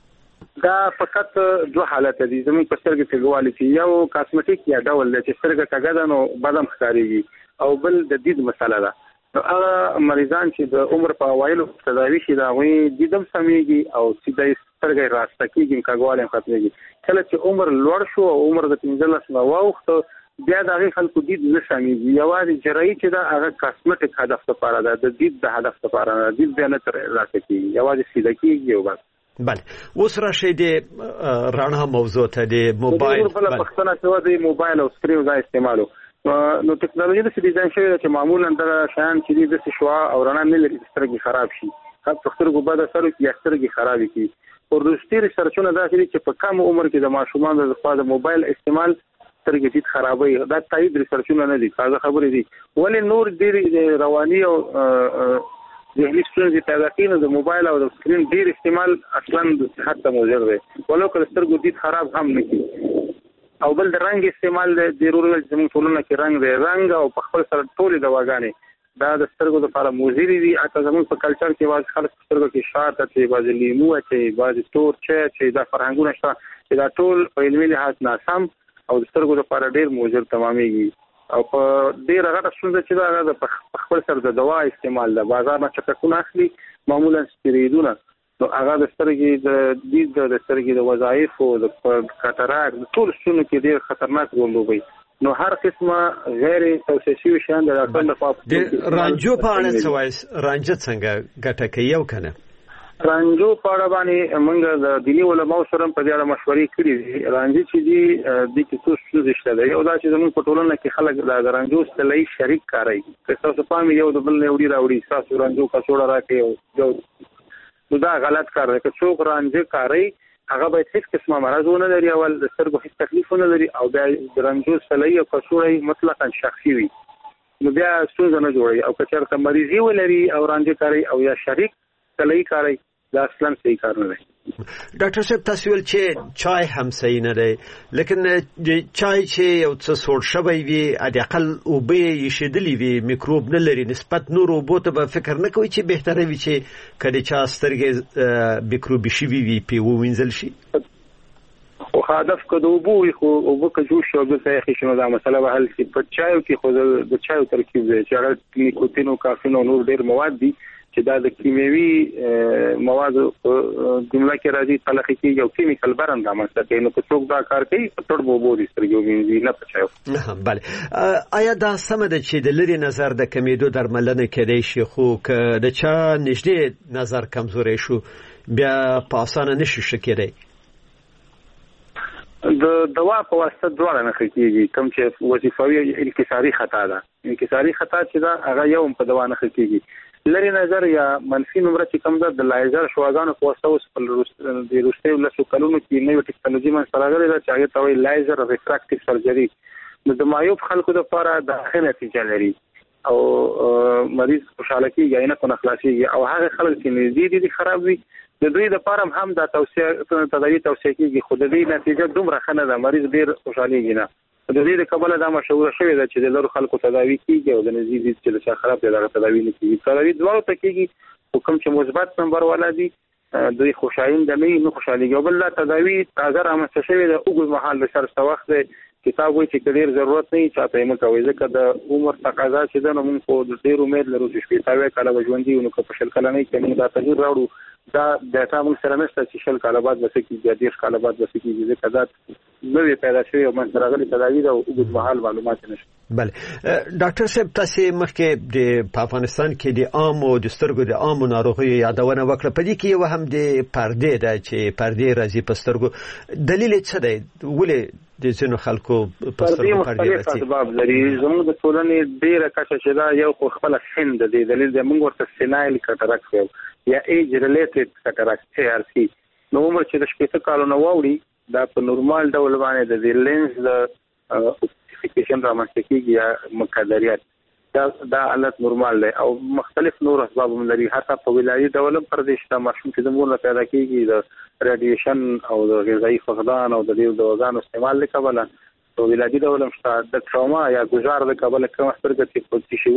دا فقط دوه حالت دي زموږ په سترګې کې ګوالي چې یو کاسمیټیک یا ډول چې سترګه کږه ده نو بدن ښکارېږي او بل د دید مسله ده. نو هغه مریضان چې د عمر په اوایلو تداوي شي د هغوی دیدم سمیږي او سیده سترګې راسته کېږي کږوالی هم ختمېږي. کله چې عمر لوړ شو او عمر د پنځلس نه واوښته بیا د هغې خلکو دید نه سمیږي. یوازې جراحي چې ده هغه کاسمیټیک هدف لپاره ده د دید د هدف لپاره نه دید بیا نه ترلاسه کېږي یوازې سیده کېږي او بس. بله اوس راشئ د رڼا موضوع ته د موبایل بله پوښتنه شوه د موبایل او سکرین دا استعمالو. نو ټکنالوژي داسې ډیزاین شوې ده چې معمولا دغه شیان چې دي داسې شعاع او رڼا نه لري چې سترګې خراب شي په سترګو بد اثر وکړي یا سترګې خرابې کړي. وروستي ریسرچونه داسې دي چې په کم عمر کې د ماشومانو لخوا د موبایل استعمال سترګې دید خرابوي. دا تایید ریسرچونه نه دي، تازه خبرې دي. ولې نور ډېر رواني او ذهني ستونزې پیدا کوي. نو د موبایل او د سکرین ډېر استعمال اصلا د صحت ته مضر دی، ولو که د سترګو دید خراب هم نه کړي. او بل د رنګ استعمال د ضروري زموږ ټولنه کې رنګ دی، رنګ او په خپل سره ټولې دواګانې دا د سترګو لپاره مضر دي. اته زموږ په کلچر کې واځ خلک سترګو کې شات اچي، باز لیمو اچي، باز تور چای اچي، دا فرهنګونه شته چې دا ټول په علمي لحاظ ناسم او د سترګو لپاره ډېر مضر تمامېږي. او په ډېر غټه ستونزه چې دا د خپل سره د دوا استعمال د بازار نه چټکونه اخلي، معمولا سټیرویډونه، نو هغه د سترګې د دید د سترګې د وظایف او د کاتاراک د ټول ستونو کې ډېر خطرناک رول لوبوي. نو هر قسمه غیر توسعي شیان د ډاکټر لخوا د رانجو په اړه څه وایي؟ رانجه څنګه ګټه کوي او کنه؟ رانجو په اړه باندې موږ د دیني علماو سره په دې اړه مشورې کړې دي. رانجه چې دي د کیسو څه شته دی، یو دا چې زموږ په ټولنه کې خلک د رانجو سلای شریک کاروي. که تاسو پام یو د بل نه وړي راوړي، تاسو رانجو کڅوړه راکې او نو دا غلط کار دی. که څوک رانجه کاروي هغه باید هیڅ قسمه مرض ونه لري، اول د سترګو هیڅ تکلیف ونه لري، او بیا د رانجو سلای او کڅوړه مطلقاً شخصي وي، نو بیا ستونزه نه جوړوي. او که چېرته مریضي ولري او رانجه کاروي او یا شریک سلای کاروي، دا اصلا صحیح کار نه دی. ډاکټر صاحب تاسو ول چې چای هم صحیح نه دی، لیکن چای چې یو څه سوړ شوی وي، د اقل اوبه یې شیدلی وي، میکروب نه لري، نسبت نور اوبو ته به فکر نه کوي چې بهتره وي چې کله چا سترګې میکروبي شوي وي پې ووینځل شي؟ خو هدف که د اوبو وي، خو اوبه که جوش شي او دلته یخې شي، نو دا مسله به حل شي. په چایو کې خو د چایو ترکیب دی چې هغه نیکوتین او کافین او نور ډېر مواد دي چې دا د کیمیاوي مواد جمله کې راځي، تلخی کېږي او کیمیکل برن رامنځته کوي. نو که څوک دا کار کوي په تړ به اوبو دي سترګې ووینځي، نه په چایو. بله، آیا دا سمه ده چې د لرې نظر د کمیدو درملنه کېدای شي، خو که د چا نږدې نظر کمزوری شو بیا په اسانه نشي ښه کېدی؟ د دوا په واسطه دواړه نه ښه کېږي. کوم چې وظیفوي انکساري خطا ده، انکساري خطا چې دا هغه یو په دوا نه ښه کېږي. لري نظر یا منفي نمره چې کوم ده د لایزر شواګانو په واسطه اوس په د وروستیو لسو کلونو کې نوې ټکنالوژي منځته راغلې ده چې هغې ته وایي لایزر ریفراکټیو سرجري. نو د معیوب خلکو دپاره د ښه نتیجه لري او مریض خوشحاله کېږي، عینکو نه خلاصېږي. او هغه خلک چې نږدې دي خراب وي، د دوی دپاره هم دا توصیه تداوي توصیه کېږي، خو د دې نتیجه دومره ښه نه ده، مریض ډېر خوشحالېږي نه. د دې د کبله دا مشوره شوې ده چې د لرو خلکو تداوي کېږي او د نږدې دي چې د چا خراب دی دغه تداوي نه کېږي. تداوي دواړو ته کېږي، خو کوم چې مثبت نمبر والا دي دوی خوشاینده نه نه خوشحالېږي. او بل دا تداوي تازه رامنځته شوې ده، اوږد مهال د سر څه وخت دی. کتاب وایي چې که ډېر ضرورت نه وي چاته یې مه کوئ، ځکه د عمر تقاضا چې ده نو موږ خو ډېر امید لرو چې شپېته اویا کاله به ژوندي یو، نو که په شل کلنۍ کې موږ دا تغیر راوړو، دا ډاټا موږ سره نشته چې شل کاله بعد به څه کېږي یا دېرش کاله بعد به څه کېږي، ځکه دا نوې پیدا شوې او منځته راغلې تداوي ده او اوږد مهال معلومات یې نشته. بله ډاکټر صاحب، تاسې مخکې د په افغانستان کې د عامو د سترګو د عامو ناروغیو یادونه وکړه، په دې کې یو هم د پردې ده چې پردې راځي په سترګو. دلیل یې څه دی؟ ولې د ځینو خلکو په سترګو پردې راځي؟ مختلف اسباب لري. زموږ د ټولنې ډېره کچه چې دا یو خو خپله سن د دې دلیل دی، موږ ورته سینایل کټرکټ وایو یا ایج ریلیټډ کټرکټ ای آر سی. نو عمر چې د شپېته کالو نه واوړي، دا په نورمال ډول باندې د دې لینز د اوپټیفیکیشن رامنځته کېږي یا مکدریت، دا دا حالت نورمال دی. او مختلف نور اسباب هم لري، حتی په ولایي ډول هم پردې شته. ماشوم چې د مور نه پیدا کېږي د ریډیشن او د غذایي فقدان او د ډېرو دواګانو استعمال له کبله په ولایي ډول هم شته. د ټراما یا ګزار له کبله کومه سترګه چې په تیشي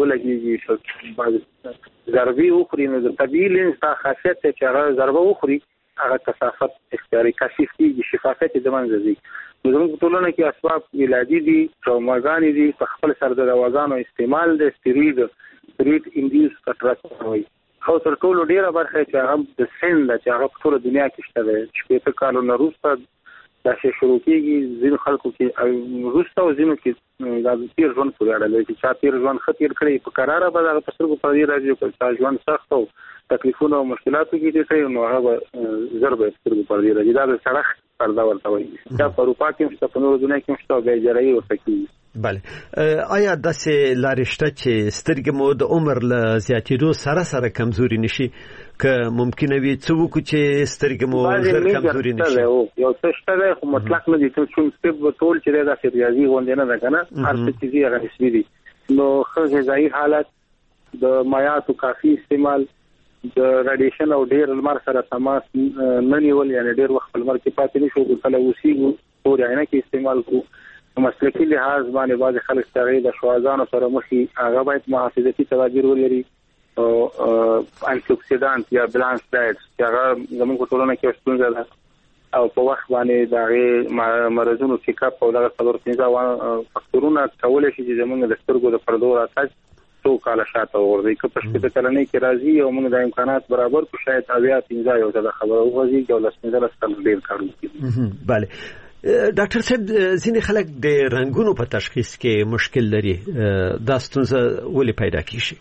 ولګېږي، ضربې وخوري، نو د طبیعي لینز دا خاصیت دی چې هغه ضربه وخوري، هغه کثافت اختیاري کثیف کېږي، شفافیت یې د منځه ځي. نو زموږ په ټولنه کې اسباب ولادي دي، ټراوماګانې دي، په خپل سر د دواګانو استعمال دی، سټیرویډ سټیرویډ انډیوس کټرکټ وایي. او تر ټولو ډېره برخه چې هغه د سن ده چې هغه په ټوله دنیا کې شته دی. شپېته کالو نه وروسته دا شی شروع کېږي، ځینو خلکو کې وروسته او ځینو کې دا تېر ژوند پورې اړه لري چې چا تېر ژوند ښه تېر کړی، په کراره به د هغه په سترګو پردې راځي، او که چا ژوند سخت او تکلیفونه او مشکلاتو کې تېر کړی، نو هغه به زر به سترګو پردې راځي. دا د سړښت پرده ورته وایي. دا په اروپا کې هم شته، په نورو دنیا کې هم شته، او بیا اجرایي ورته کېږي. بله آیا داسې لارې شته چې سترګې مو د عمر له زیاتېدو سره سره کمزوري نشي که ممکنه وي څه وکړو چې سترګې مو ژر کمزوري نشي؟ یو څه شته خو مطلق نه دي چې څه ټول چې داسې ریاضي غونډه نه ده کنه هر څه چې هغه نسبي دي. نو ښه غذایي حالت، د مایعاتو کافي استعمال، د رادیشن او ډیر لمر سره تماس نه نیول، یعنی ډیر وخت لمر کې پاتې نشو کله اوسېږو پورې عینه کې استعمال کو. مسلکي لحاظ باندې بعض خلک ستړي د شوازانو سره مخي هغه باید محافظتي تدابیر ولري او انټي اکسیډانټ یا بالانس ډایټ چې هغه زموږ ټولنه کې ستونزه ده او په وخت باندې دا مرزونو چیک اپ او دا څلور پنځه فاکتورونه کولای شي چې زموږ د سترګو د پردو راتګ څو کال شاته ورځي که په شپږ کلنۍ کې راځي او موږ د امکانات برابر کو شاید اویا پنځه یو ځله خبره وځي چې ولس نه درستل ډیر کار کوي. بله ډاکټر صاحب ځینې خلک د رنگونو په تشخیص کې مشکل لري، دا ستونزه ولې پیدا کیږي؟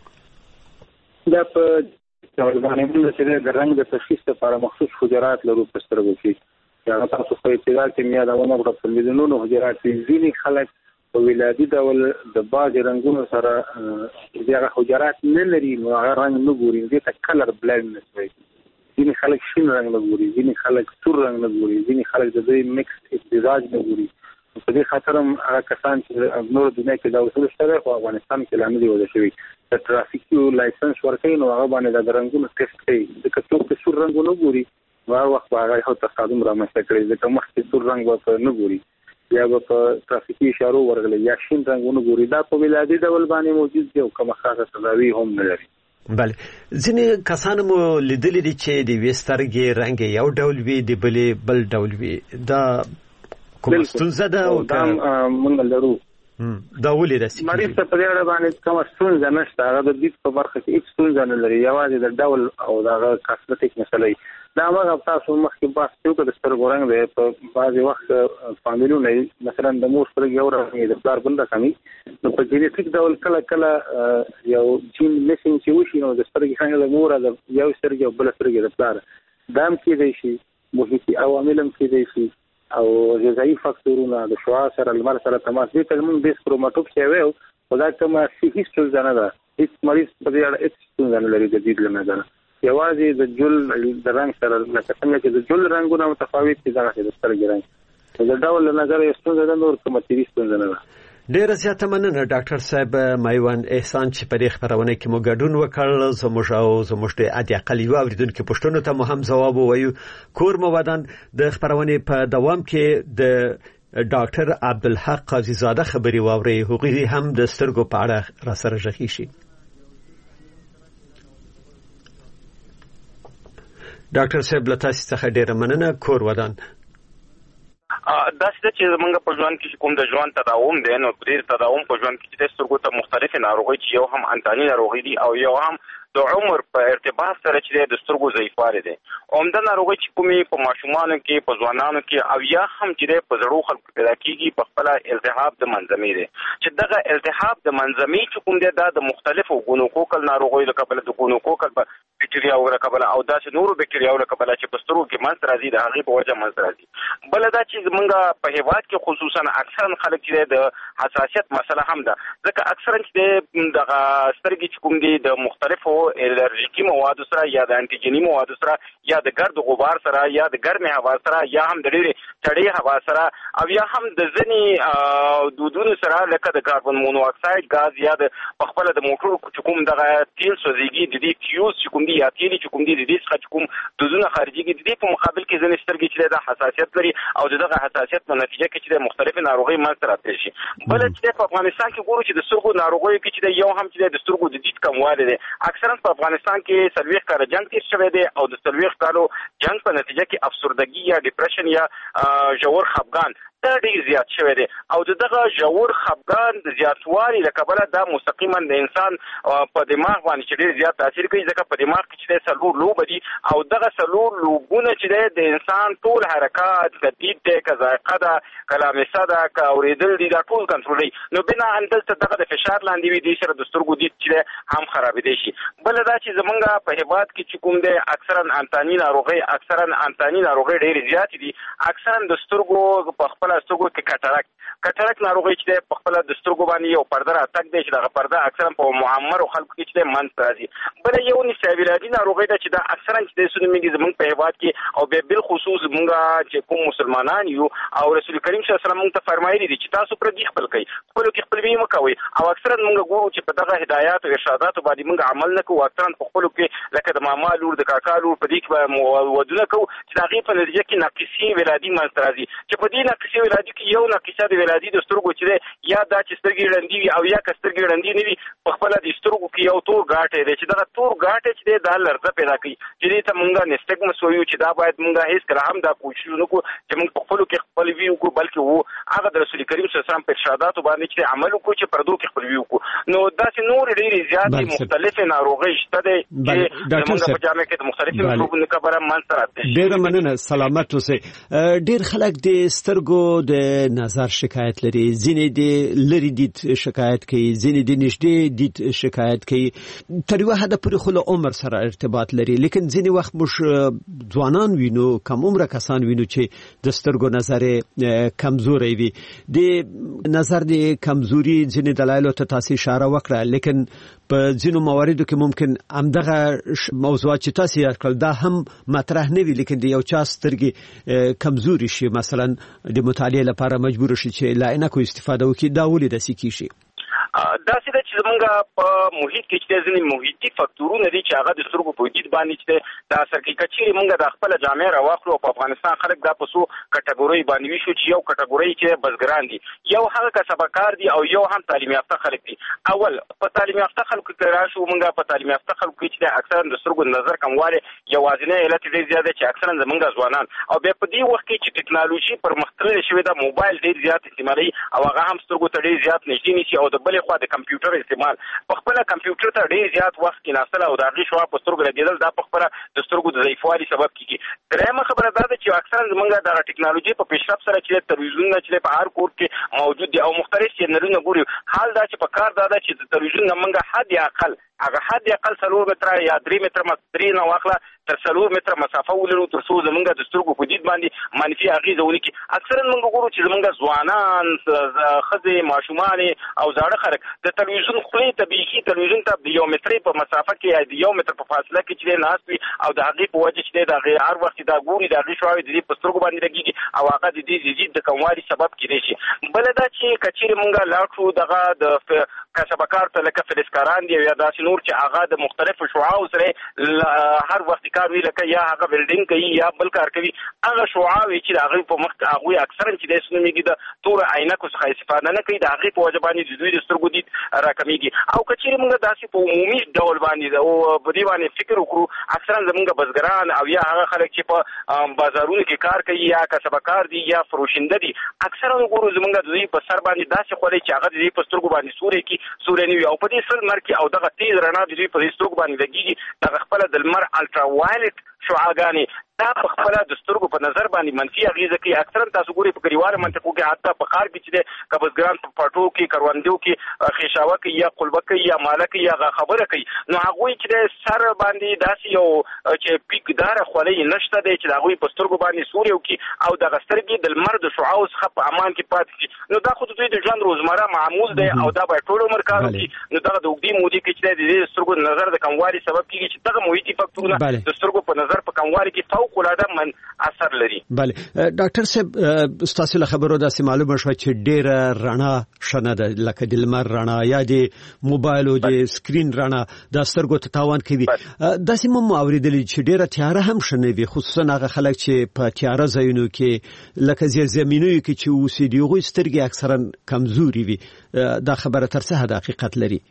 دا په ځوانانو کې د رنگ د تشخیص لپاره مخصوص حجرات لرو په سترګو کې، یا تاسو په ابتدا کې میا دا ونه غوښتل په میلیونونو حجرات ځینې خلک په ولادي ډول د باج رنگونو سره دغه حجرات نه لري، نو هغه رنگ نه ګوري، دې ته کلر بلایندنس وایي. ځینې خلک شین رنگ نه ګوري، ځینې خلک تور رنگ نه ګوري، ځینې خلک د دوی مکس امتزاج نه ګوري. په دې خاطر هم هغه کسان چې نور دنیا کې دا اصول شته خو افغانستان کې لا نه دی وځي شوی د ټرافیکي لایسنس ورکوي، نو هغه باندې د رنگونو ټیسټ کوي. ځکه څوک چې تور رنگ نه ګوري هغه وخت هغه هو تصادم رامنځته کړي، ځکه مخکې تور رنگ ورته نه ګوري یا په ټرافیکي اشارو ورغلي یا شین رنگ نه ګوري. دا په ولادي ډول باندې موجود دی او کوم خاصه تداوی هم نه لري. بله ځینې کسان مو لیدلی دي چې د یوې سترګې رنګ یو ډول وي د بلې بل ډول وي، دا کومه ستونزه ده؟ دا موږ لرو. دا ولې داسې مریض ته په دې اړه باندې کومه ستونزه نشته، هغه د دید په برخه کې هیڅ ستونزه نه لري، یوازې د ډول او د کاسمټیک مسله دا هغه تاسو مخکې بحث وکړو د سترګو رنګ دی. په بعضې وخت فامیلونه مثلا د مور سترګې یو رنګ وي د پلار بل رقم وي، نو په جینیټیک ډول کله کله یو جین میسینګ چې وشي نو د سترګې رنګ د مور د یو سترګې او بل سترګې د پلار دا هم کېدای شي. محیطي عوامل هم کېدای شي او غذایي فاکتورونه د شعاع سره لمر سره تماس دي. ته موږ بیس کروماټوپ چې وایو خو دا کومه صحي ستونزه نه ده، هیڅ مریض په دې اړه هیڅ ستونزه نه لري د دید له نظره. یوازې د جل د رنگ سره لکه څنګه چې د جل رنگونه متفاوت دي دغه د سترګې رنگ د ډول له نظر یې ستونزه ده، نور کومه تیری ستونزه نه ده. ډیره زیاته مننه ډاکټر صاحب میوند احسان چې په دې خبرونه کې مو ګډون وکړ. زموږ او زموږ د ادي اقل یو اوریدونکو پښتنو ته مو هم ځواب ووایو. کور مو ودان د خبرونه په دوام کې د ډاکټر عبدالحق قاضي زاده خبري واوري، هغوی هم د سترګو په اړه را سره ژغي شي. ډاکټر صاحب له تاسو څخه ډیره مننه. کور ودان دا چې موږ په ژوند کې کوم د ژوند تداوم دی، نو په دې تداوم په ژوند کې د سترګو ته مختلفې ناروغۍ چې یو هم انتاني ناروغي دي او یو هم د عمر په ارتباط سره چې د سترګو ضعیفوالی دی. عمده ناروغۍ چې کومې په ماشومانو کې په ځوانانو کې او یا هم چې په زړو خلکو پیدا کېږي په خپله التهاب د منځمې دی، چې دغه التهاب د منځمې چې کوم دی دا د مختلفو ګونوکوکل ناروغیو له کبله د ګونوکوکل بکټریاو له کبله او داسې نورو بکټریاو له کبله چې په سترګو کې منځته راځي د هغې په وجه منځته راځي. بله دا چې زمونږ په هېواد کې خصوصا اکثرا خلک چې د حساسیت مسله هم ده، ځکه اکثرا چې دغه سترګې چې کوم دي د مختلفو الرژیکي موادو سره یا د انټيجني موادو سره یا د ګرد غبار سره یا د ګرمې هوا سره یا هم د ډېرې سړې هوا سره او یا هم د ځینې دودونو سره لکه د کاربن مونو اکساید غاز یا د پخپله د موټرو چې کوم دغه تیل سوځېږي د دې فیوز چې کوم دي یا تیلې چې کوم دي د دې څخه چې کوم دودونه خارجېږي د دې په مقابل کې ځینې سترګې چې د حساسیت لري او د دغه حساسیت په نتیجه کې چې د مختلفې ناروغۍ منځته راپېښ شي. بله چې په افغانستان کې ګورو چې د سترګو ناروغیو کې چې یو هم چې د سترګو د دید کموالی دی. اکثرا په افغانستان کې څلوېښت کاله جنګ تېر شوی دی او د څلوېښت کالو جنګ په نتیجه کې افسردګي یا ډپریشن یا ژور خفګان دا ډېر زیات شوی دی او دغه ژور خفګان د زیاتوالي له کبله دا مستقیما د انسان په دماغ باندې چې ډېر زیات تاثیر کوي، ځکه په دماغ کې چې دی څلور لوبه دي او دغه څلور لوبونه چې دی د انسان ټول حرکات که دید دی که ذایقه ده که لامسه ده که اورېدل دي دا ټول کنټرولوي. نو بناء دلته دغه د فشار لاندې وي، دې سره د سترګو دید چې دی هم خرابېدی شي. بله دا چې زمونږ په هېواد کې چې کوم دی اکثرا انتاني ناروغۍ اکثرا انتاني ناروغۍ ډېرې زیاتې دي، اکثرا د سترګو په خپله خپل سترګو کې کټرک کټرک ناروغي چې په خپل د سترګو باندې یو پرده راټک دی چې دغه پرده اکثرا په معمر خلکو کې چې منځ راځي. بل یو نسبی ولادي ناروغي ده چې دا اکثرا چې د سنمي زمونږ په هیواد کې او به بل خصوص مونږه چې کوم مسلمانان یو او رسول کریم صلی الله علیه وسلم مونږ ته فرمایلی دي چې تاسو پر دې خپل کوي خپل کې خپل وی مکوي او اکثرا مونږ ګورو چې په دغه هدایات او ارشادات باندې مونږ عمل نه کوو. اکثرا په خپل کې لکه د ماما لور د کاکا لور په دې کې ودونه کوو چې دا غي په نتیجه کې ناقصي ولادي منځ راځي چې په دې ناقصي ولادي کې یو ناقصه د ولادي د سترګو چې یا دا چې سترګې ړندې وي او یا که سترګې ړندې نه وي په خپله د سترګو کې یو تور ګاټی دی چې دغه تور ګاټی چې دی دا لرزه پیدا کوي چې دې ته مونږ نسټګمس وایو چې دا باید مونږ هېڅکله هم دا کوشش ونه کړو چې مونږ په خپلو کې خپل وي وکړو بلکې و هغه د رسول کریم صلی الله علیه وسلم په ارشاداتو باندې چې عمل وکړو چې پردو کې خپل وي وکړو. نو داسې نورې ډېرې زیاتې مختلفې ناروغۍ شته دی چې زمونږ په جامع کې د مختلفو مکروبونو کبره منځته راځي. ډېره مننه، سلامت اوسئ. ډېر خلک د سترګو د نظر شکایت لري، ځینې د لري دید شکایت کوي، ځینې د نږدې دید شکایت کوي. تر یوه حده پورې خو له عمر سره ارتباط لري، لیکن ځینې وخت موږ ځوانان وینو، کم عمره کسان وینو چې د سترګو نظر کمزوری وي. د نظر د کمزوري ځینې دلایلو ته تاسو اشاره وکړه، لیکن په ځینو مواردو کې ممکن همدغه موضوعات چې تاسو یې کړل دا هم مطرح نه وي، لیکن د یو چا سترګې کمزوري شي، مثلا د مطالعې لپاره مجبور شي چې لا عینکو استفاده وکړي، دا ولې داسې کیږي؟ دا څه ده چې زمونږ په محیط کې چې ځینې محیطي فاکتورونه دي چې هغه د سترګو په وجود باندې چې دا اثر کوي. که چیرې مونږ د خپله جامع راواخلو په افغانستان خلک دا په څو کټګورۍ باندې ویشو چې یو کټګورۍ چې بزګران دي، یو هغه کسبکار دي او یو هم تعلیم یافته خلک دي. اول په تعلیم یافته خلکو کې راشو، مونږ په تعلیم یافته خلکو کې چې اکثرا د سترګو نظر کموالی یوازینی علت ډېر زیات دی چې اکثرا زمونږ ځوانان او بیا په دې وخت کې چې ټکنالوژي پرمختللې شوې ده، موبایل ډېر زیات استعمالوي او هغه هم سترګو ته ډېر زیات نږدې نیسي او د بلې خوا د کمپیوټر استعمال په خپل کمپیوټر ته ډېر زیات وخت کې ناستل او د هغې شعاع په سترګو لګېدل دا په خپله د سترګو د ضعیفوالي سبب کېږي. درېیمه خبره دا ده چې اکثرا زمونږ دغه ټکنالوژي په پیشرفت سره چې تلویزیونونه چې په هر کور کې موجود دي او مختلف چینلونه ګوري، حال دا چې په کار دا ده چې د تلویزیون نه مونږ حد اقل هغه حد اقل څلور متره یا درې متره درې نه واخله تر څلور متره مسافه ولرو تر څو زمونږ د سترګو په دید باندې منفي اغېزه ونه کړي. اکثرا مونږ ګورو چې زمونږ ځوانان، ښځې، ماشومان او زاړه خلک د تلویزیون خولې ته بیخي تلویزیون ته د یو مترې په مسافه کې یا د یو متر په فاصله کې چې دی ناست وي او د هغې په وجه چې دی د هغې هر وخت دا ګوري، د هغې شعاوې د دې په سترګو باندې لګېږي او هغه د دې د ضد د کموالي سبب کېدی شي. بله دا چې که چیرې مونږ لاړ شو دغه د کسبکار ته لکه فلزکاران دي یا داسې نور چې هغه د مختلفو شعاعو سره هر وخت کار وي، لکه یا هغه ویلډینګ کوي یا بل کار کوي، هغه شعاعوي چې د هغوی په مخ کې هغوی اکثرا چې دی سنومېږي د تورو عینکو څخه استفاده نه کوي، د هغې په وجه باندې د دوی د سترګو دید راکمېږي. او که چیرې مونږ داسې په عمومي ډول باندې او په دې باندې فکر وکړو، اکثرا زمونږ بزګران او یا هغه خلک چې په بازارونو کې کار کوي یا کسبکار دي یا فروشنده دي، اکثرا وګورو زمونږ د دوی په سر باندې داسې خولۍ چې هغه د دوی په سترګو باندې سوری کي سوری نه وي او په دې سل لمر کې او دغه تیز رڼا د دوی په دې سترګو باندې لګېږي، دغه خپله د لمر الټرا وایلټ شعاګانې دا په خپله د سترګو په نظر باندې منفي اغېزه کوي. اکثرا تاسو ګورئ په کلیوالو منطقو کې، حتی په ښار کې چې دی که بزګران په پټو کې، کروندو کې خیشاوه کوي یا قلبه کوي یا ماله کوي یا خبره کوي، نو هغوی چې دی سر باندې داسې یو چې پیکداره خولۍ نشته دی چې د هغوی په سترګو باندې سوری وکړي او دغه سترګې د لمر د شعاعو څخه په امان کې پاتې شي. نو دا خو د دوی د ژوند روزمره معمول دی او دا باید ټول عمر کار وکړي. نو دغه د اوږدې مودې کې چې دی د دې سترګو د نظر د کموالي سبب کېږي چې دغه محیطي فکتورونه د سترګو په نظر په کموالي کې فوق العاده من اثر لري. بله ډاکټر صاحب، ستاسو له خبرو داسې معلومه شوه چې ډېره رڼا ښه نه ده، لکه د لمر رڼا یا د موبایل او د سکرین رڼا د سترګو ته تاوان کوي. داسې مو اورېدلي چې ډېره تیاره هم ښه نه وي، خصوصا هغه خلک چې په تیاره ځایونو کې لکه زیرزمینیو کې چې اوسېدي هغوی سترګې اکثرا کمزوري وي. دا خبره تر څه حد حقیقت لري؟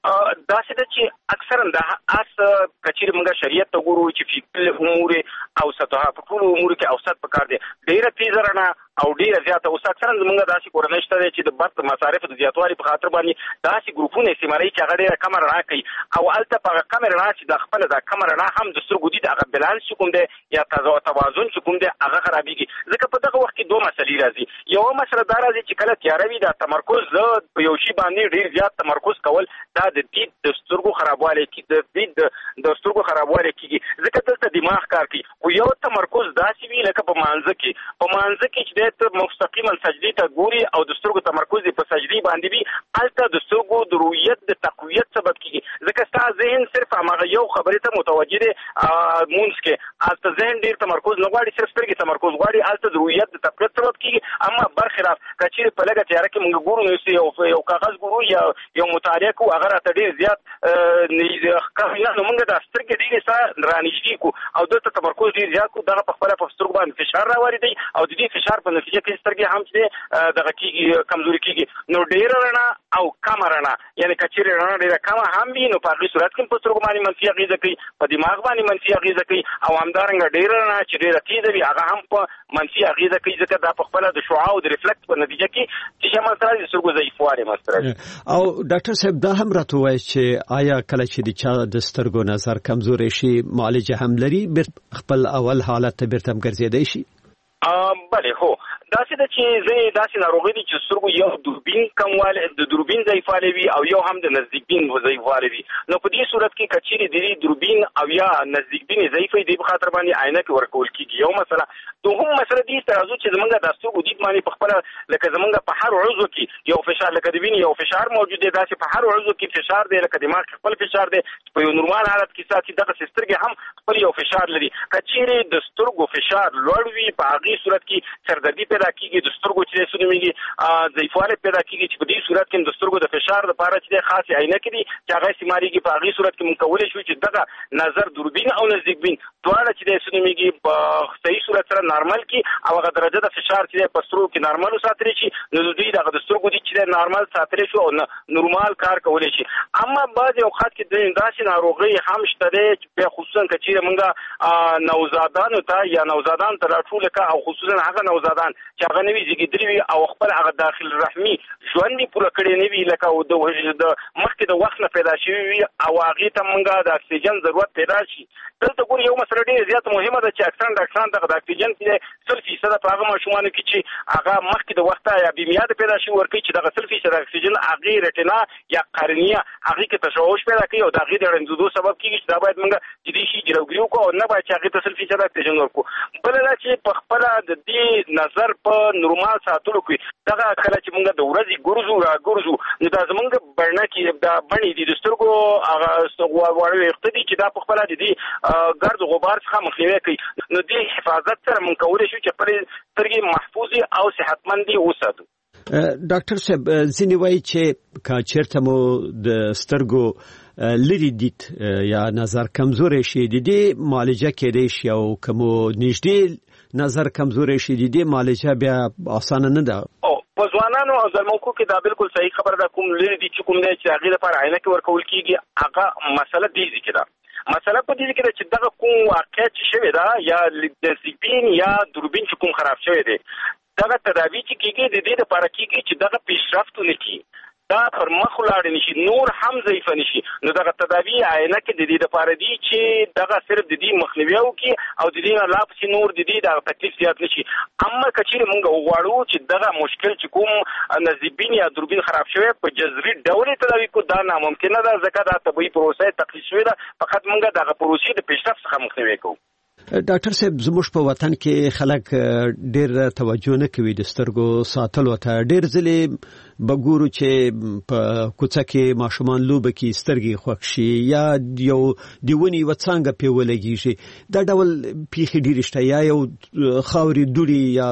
داسې ده چې اکثرا د اس که چیرې مونږ شریعت ته ګورو چې فی کل امور اوسطها، په ټولو امورو کې اوسط پکار دی، ډېره تیزه رڼا او ډېره زیاته. اوس اکثرا زمونږ داسې کورنۍ شته دی چې د برق مصارفو د زیاتوالي په خاطر باندې داسې ګروپونه استعمالوي چې هغه ډېره کمه رڼا کوي او هلته په هغه کمه رڼا چې د خپله دا کمه رڼا هم د سترګو دي، د هغه بیلانس چې کوم دی یا توازن چې کوم دی هغه خرابېږي. ځکه په دغه وخت کې دوه مسلې راځي. یو مسله دا راځي چې کله تیاره وي دا تمرکز په یو شی باندې ډیر زیات تمرکز کول دا د دید د سترګو خرابوالی کی د دید د سترګو خرابوالی کیږي ځکه دلته دماغ کار کوي. خو یو تمرکز داسې وي لکه په مانځه کې په مانځه کې چې د مستقیما سجدې ته ګوري او د سترګو تمرکز په سجدې باندې وي هلته د سترګو د رؤیت د تقویت سبب کیږي ځکه ستا ذهن صرف هغه یو خبرې ته متوجه دی مونږ کې هلته ذهن ډیر تمرکز نه غواړي صرف سترګې تمرکز غواړي هلته د رؤیت د تقویت سبب کیږي. اما برخلاف که چیرې په لږه تیاره کې موږ ګورو نو یو کاغذ ګورو یا یو مطالعه کوو هغه راته ډېر زیات ښکاري نو موږ دا سترګې ډېرې سره رانږدې کړو او دلته تمرکز ډېر زیات کړو دغه په خپله په سترګو باندې فشار راواري او د دې فشار په نتیجه کې سترګې هم چې دغه کېږي کمزوري کېږي. نو ډېره رڼا او کمه رڼا یعنې که چیرې رڼا ډېره کمه هم وي نو په هغې صورت کې په سترګو باندې منفي اغېزه کوي په دماغ باندې منفي اغېزه کوي او همدارنګه ډېره رڼا چې ډېره تېزه وي هغه هم په منفي اغېزه کوي ځکه دا په خپله د شعاع او د ریفلکس په نتیجه کې چې منځته راځي د سترګو ضعیفوالی منځته راځي. او ډاکټر صاحب دا هم راته ووایي چې آیا کله چې د چا د سترګو نظر کمزوری شي معالجه هم لري خپل اول حالت ته بیرته هم ګرځېدی شي؟ بله هو داسې ده چې ځینې داسې ناروغي دي چې سترګو یو دوربین کموالی د دوربین ضعیفوالی وي او یو هم د نزدیکبین ضعیفوالی وي. نو په دې صورت کې که چیرې د دې دوربین او یا نزدیکبین ضعیف وي دې په خاطر باندې عینکې ورکول کېږي یو مسله. دوهم مسله دې ته راځو چې زمونږ د سترګو دید باندې په خپله لکه زمونږ په هر عضو کې یو فشار لکه د وینې یو فشار موجود دی داسې په هر عضو کې فشار دی لکه دماغ کې خپل فشار دی په یو نورمال حالت کې ساتي دغسې سترګې هم خپل یو فشار لري. که چیرې د سترګو فشار لوړ وي په هغې صورت کې سردردي پیدا کېږي د سترګو چې څه نومېږي ضعیفوالی پیدا کېږي چې په دې صورت کې د سترګو د فشار لپاره چې خاصې عینکې دي چې هغه استعمالېږي په هغې صورت کې موږ کولی شو چې دغه نظر دوربین او نزدیکبین دواړه چې دی څه نومېږي په صحیح صورت سره نارمل کړي او هغه درجه د فشار چې دی په سترګو کې نارمل وساتلی شي نو د دوی دغه د سترګو دید چې دی نارمل ساتلی شو او نورمال کار کولی شي. اما بعضې اوقات کې داسې ناروغۍ هم شته دی چې بیا خصوصا که چیرې موږ نوزادانو ته یا نوزادانو ته راټوله کړه او خصوصا هغه نوزادان چې هغه نوي زیږېدلي وي او خپل هغه داخل رحمي ژوند یې پوره کړی نه وي لکه د مخکې د وخت نه پیدا شوي وي او هغې ته موږ د اکسیجن ضرورت پیدا شي. دلته ګورې یو مسله ډېره زیاته مهمه ده چې اکثرا ډاکټران دغه د اکسیجن چې دی سل فیصده په هغه ماشومانو کې چې هغه مخکې د وخته یا بیمیاده پیدا شوي ورکوي چې دغه سل فیصده اکسیجن هغې رټنا یا قرنیه هغې کې تشوش پیدا کوي او د هغې د ړندېدو سبب کېږي چې دا باید موږ جدي شي جلوګیري وکړو او نه باید چې هغې ته سل فیصده اکسیجن ورکړو. بله دا چې په خپله د دې نظر په نورمال ساتلو کې دغه کله چې موږ د ورځې ګرځو را ګرځو نو دا زموږ بڼه کې دا بڼې دي د سترګو هغه واړه ویښته دي چې دا په خپله د دې ګرد غبار څخه مخنیوی کوي نو دې حفاظت سره موږ کولی شو چې خپلې سترګې محفوظې او صحتمندې وساتو. ډاکټر صاحب ځینې وایي چې که چېرته مو د سترګو لري دید یا نظر کمزوری شي د دې معالجه کېدی شي او که مو نږدې نظر کمزوری شي د دې معالجه بیا اسانه نه ده. په ځوانانو او زلموکو کې دا بالکل صحیح خبره ده کوم لري دي چې کوم دی چې هغې لپاره عینکې ورکول کېږي هغه مسله دې ځای کې ده. مسله په دې کې ده چې دغه کوم واقعیت چې شوی ده یا نزدیکبین یا دوربین چې کوم خراب شوی دی دغه تداوي چې کېږي د دې لپاره کېږي چې دغه پیشرفتونه کړي دا پر مخ ولاړ نشي نور هم ضعیفه نشي نو دغه تداوي عینکې د دې لپاره دي چې دغه صرف د دې مخنیوی وکړي او د دې نه لا پسې نور د دې دغه تکلیف زیات نشي. اما که چیرې موږ وغواړو چې دغه مشکل چې کوم نزدیکبین یا دوربین خراب شوی په جذري ډول تداوي کړو دا ناممکنه ده ځکه دا طبیعي پروسه تقلید شوې ده فقط موږ دغه پروسې د پیشرفت څخه مخنیوی کوو. ډاکټر صاحب زموږ په وطن کې خلک ډېر توجه نه کوي د سترګو ساتلو ته. ډېر ځلې به ګورو چې په کوڅه کې ماشومان لوبه کوي سترګې خوښ شي یا یو د ونې یوه څانګه پرې ولګېږي دا ډول پیښې ډېرې شته یا یو خاورې دوړې یا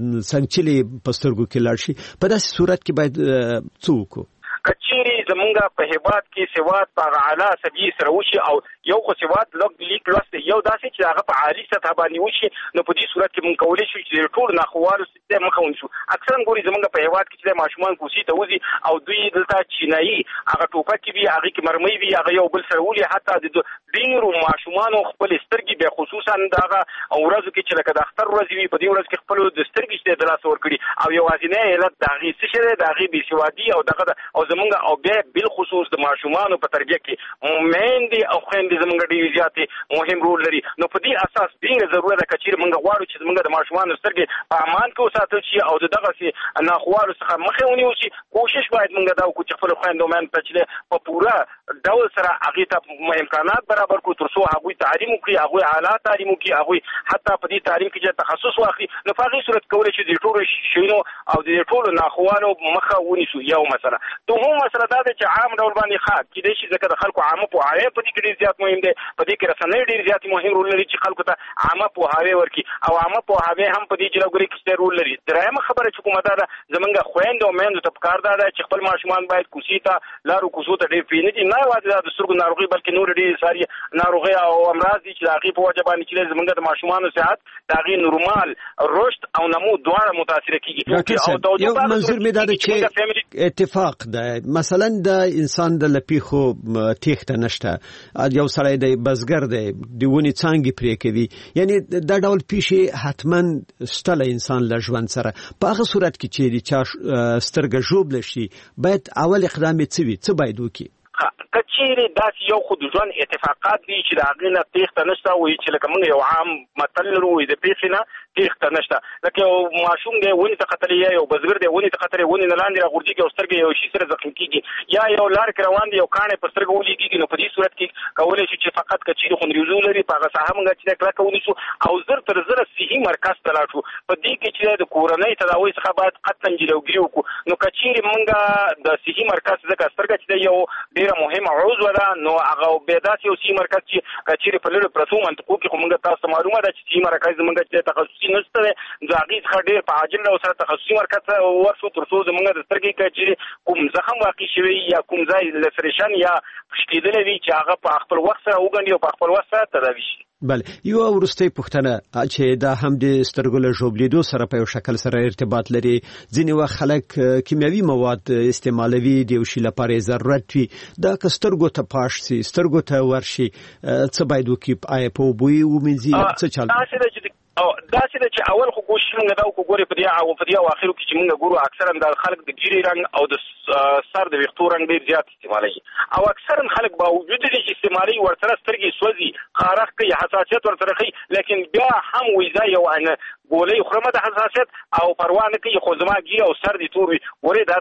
څنګچلې په سترګو کې لاړ شي. په داسې صورت کې باید څه وکړو؟ که چیرې زمونږ په هېواد کې سواد په هغه اعلی سویې سره وشي او یو خو سواد لږ لیک لوست یو داسې چې هغه په عالي سطح باندې وشي نو په دې صورت کې موږ کولی شو چې ټول ناخوالو څخه مخه ونیسو. اکثرا ګوري زمونږ په هېواد کې چې ماشومان کوڅې ته وځي او دوی دلته چینایي هغه ټوپکې وي هغې کې مرمۍ وي هغه یو بل سره ولي حتی د ډېرو ماشومانو خپلې سترګې بیا خصوصا د هغه ورځو کې چې لکه د اختر ورځې وي په دې ورځ کې خپلو د سترګې چې د لاسه ورکړي او یوازینی علت د هغې څه شی دی د هغې بېسوادي او دغه او زمونږ او بیا کورنۍ بل خصوص د ماشومان په تربیه کې مېندې او خويندې زموږ ډېر زیات مهم رول لري. نو په دې اساس ډېر ضرورت ده چې موږ غواړو چې موږ د ماشومان سترګې په امان کې وساتل شي او دغه سي ناخوالو څخه مخه ونیول شي. کوشش باید موږ دا وکړو چې خپل خويندو مېن ته چې په پوره ډول سره هغه ته امکانات برابر کړو ترڅو هغه تعلیم وکړي، هغه اعلی تعلیم وکړي، هغه حتی په دې تعلیم کې چې تخصص واخلي. نو په هغه صورت کولای شي د ټولو شینو او د ټولو ناخوالو مخه ونیسو. یو مسله دوهم مسله دا ده چې عام ډول باندې ښه کېدای شي ځکه د خلکو عامه پوهاوی په دې کې ډېر زیات مهم دی. په دې کې رسنۍ ډېر زیات مهم رول لري چې خلکو ته عامه پوهاوی ورکړي او عامه پوهاوی هم په دې جلوګري کې رول لري. درېیمه خبره چې کومه ده زمونږ خويندو او میندو ته پکار ده چې خپل ماشومان باید کوڅې ته لارو کوڅو ته ډېر پرېنږدي، نه یوازې د سترګو ناروغي بلکې نور ډېرې ساري ناروغۍ او امراض دي چې د هغې په وجه باندې چې زمونږ د ماشومانو صحت د هغې نورمال رشد او نمو دواړه متاثره کیږي. یو منظور مې دا ده چې اتفاق ده، مثلا د انسان د لپیخو تیښته نشته، یو سړی دی بزګر دی د ونې څانګې پرې کوي، یعنی دا ډول پیښې حتما شته له انسان له ژوند سره. په هغه صورت کې چې د چا سترګه ژوبله شي باید اول اقدام یې څه وي، څه باید وکړي؟ کچېرې داسې یو خو د ژوند اتفاقات دي چې د هغې نه تېښته نشته، وایي چې لکه موږ یو عام متل لرو وایي د پېښې نه تېښته نشته. لکه یو ماشوم دی ونې ته ختلی یا یو بزګر دی ونې ته ختلی، ونې نه لاندې راغورځېږي او سترګې یو شي سره زخمي کېږي، یا یو لارې کې روان دی یو کاڼی په سترګه ولګېږي. نو په دې صورت کې کولی شي چې فقط کچېرې خونریزو لري په هغه ساحه موږ چې دی کلکه ونیسو او زر تر زره صحي مرکز ته لاړ شو. په دې کې چې د کورنۍ تداوۍ څخه باید قطعا جلوګیري وکړو. نو کچېرې موږ د صحي مرکز ځکه سترګه چې دی یو ډېره مهمه عضو ده، نو هغه بیا داسې یو صحي مرکز چې کچېرې په لرې پرتو منطقو کې خو موږ تاسو ته معلومه ده چې صحي مرکز زموږ چې تخصصي نشته دی، د هغې څخه ډېر په عاجل ډول سره تخصصي مرکز ته ورشو تر څو زموږ د سترګې کچېرې کوم زخم واقع شوی یا کوم ځای لسریشن یا خشکېدلی وي چې هغه په خپل وخت سره وګڼي او په خپل وخت سره تداوي شي. بله، یو وروستۍ پوښتنه چې دا هم د سترګو له ژوبلېدو سره په یو شکل سره ارتباط لري. ځینې وخت خلک کیمیاوي مواد استعمالوي، د یو شي لپاره یې ضرورت وي، دا که سترګو ته پاش سي، سترګو ته ورشي، څه باید وکړي؟ آیا په اوبو یې ومینځي؟ څه چل او داسې ده چې اول خو کوشش موږ دا وکړو ګورې په دې او په دې اواخرو کې چې موږ ګورو اکثرا د خلک د ګیرې رنګ او د سر د ویښتو رنګ ډېر زیات استعمالوي او اکثرا خلک باوجود دې چې استعمالوي ورسره سترګې سوځي، خارښ کوي، حساسیت ورسره کوي، لیکن بیا هم وایي دا یو ګولۍ خورمه د حساسیت او پروا نه کوي، خو زما ګیره او سر دې تور وي. ورې دا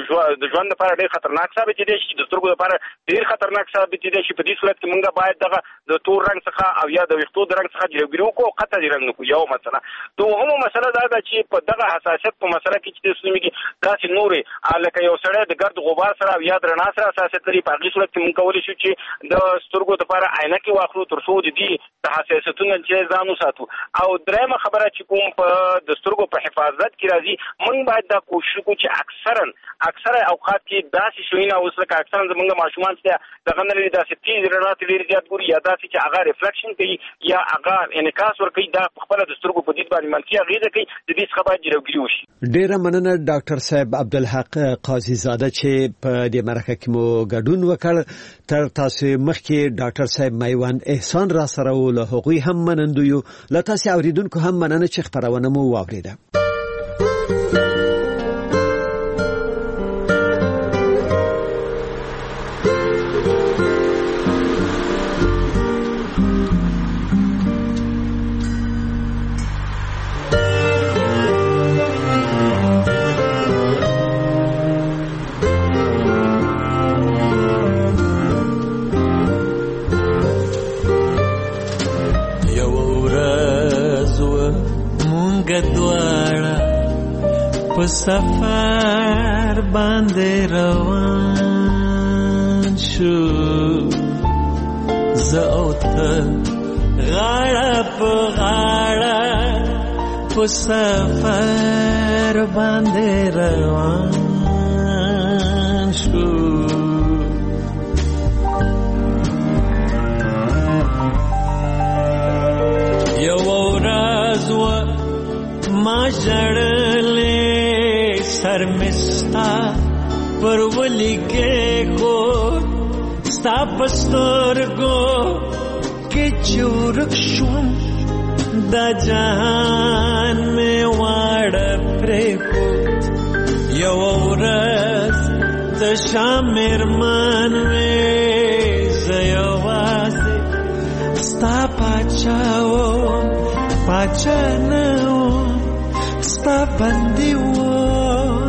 د ژوند لپاره ډېر خطرناک ثابتېدی شي، د سترګو لپاره ډېر خطرناک ثابتېدی شي. په دې صورت کې موږ باید دغه د تور رنګ څخه او یا د ویښتو د رنګ څخه جلوګیري وکړو او قطع دې رنګ نه کړو. یو مسله. دوهمه مسله دا ده چې په دغه حساسیت په مسله کې چې د سنومي کې داسې نورې لکه یو سړی د ګرد غبار سره او یا د رڼا سره حساسیت لري، په هغې صورت کې موږ کولی شو چې د سترګو لپاره عینکې واخلو تر څو د دې د حساسیتونو چې ځان وساتو. او درېیمه خبره چې کوم په د سترګو په حفاظت کې راځي، موږ باید دا کوشش وکړو چې اکثرا اکثره اوقات کې داسې شیونه اوس لکه اکثرا زموږ ماشومان چې دغه نه لري داسې تیز رڼا ته ډېر زیات ګوري یا داسې چې هغه ریفلیکشن کوي یا هغه انعکاس ورکوي، دا خپله د سترګو په دید باندې منفي اغېزه کوي. د دې څخه باید جلوګیري وشي. ډېره مننه ډاکټر صاحب عبدالحق قاضي زاده چې په دې مرکه کې مو ګډون وکړ. تر تاسو مخکې ډاکټر صاحب میوند احسان را سره و، له هغوی هم منندو یو، له تاسو اوریدونکو هم مننه چې خبرونه مو واوریده. په سفر باندې روان شو، زه او ته غاړه په غاړه په سفر باندې روان شو. یو ورځ و ما ژړلې سر مستا پر ولی کے کو ستا پسترگو کے چورک شوم دا جهان میں واړه پرې کو. یو ورځ ته شامر من وې زيوازه ستا پاچاو پاچا نو ستا بندي و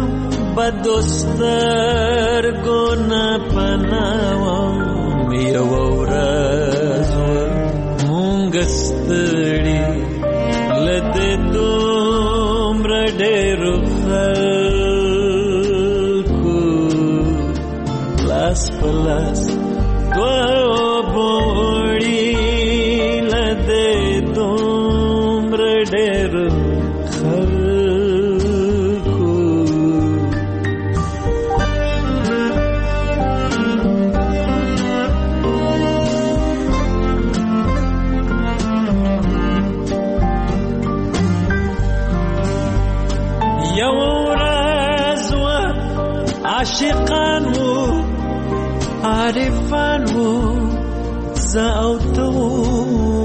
بدوستر ګنا پناو یو ورځ مونږ ستړي لته دومره ډېر خلکو لاس په لاس دوه بوړي لته دومره ډېر عاشقان وو عارفان وو زاوتو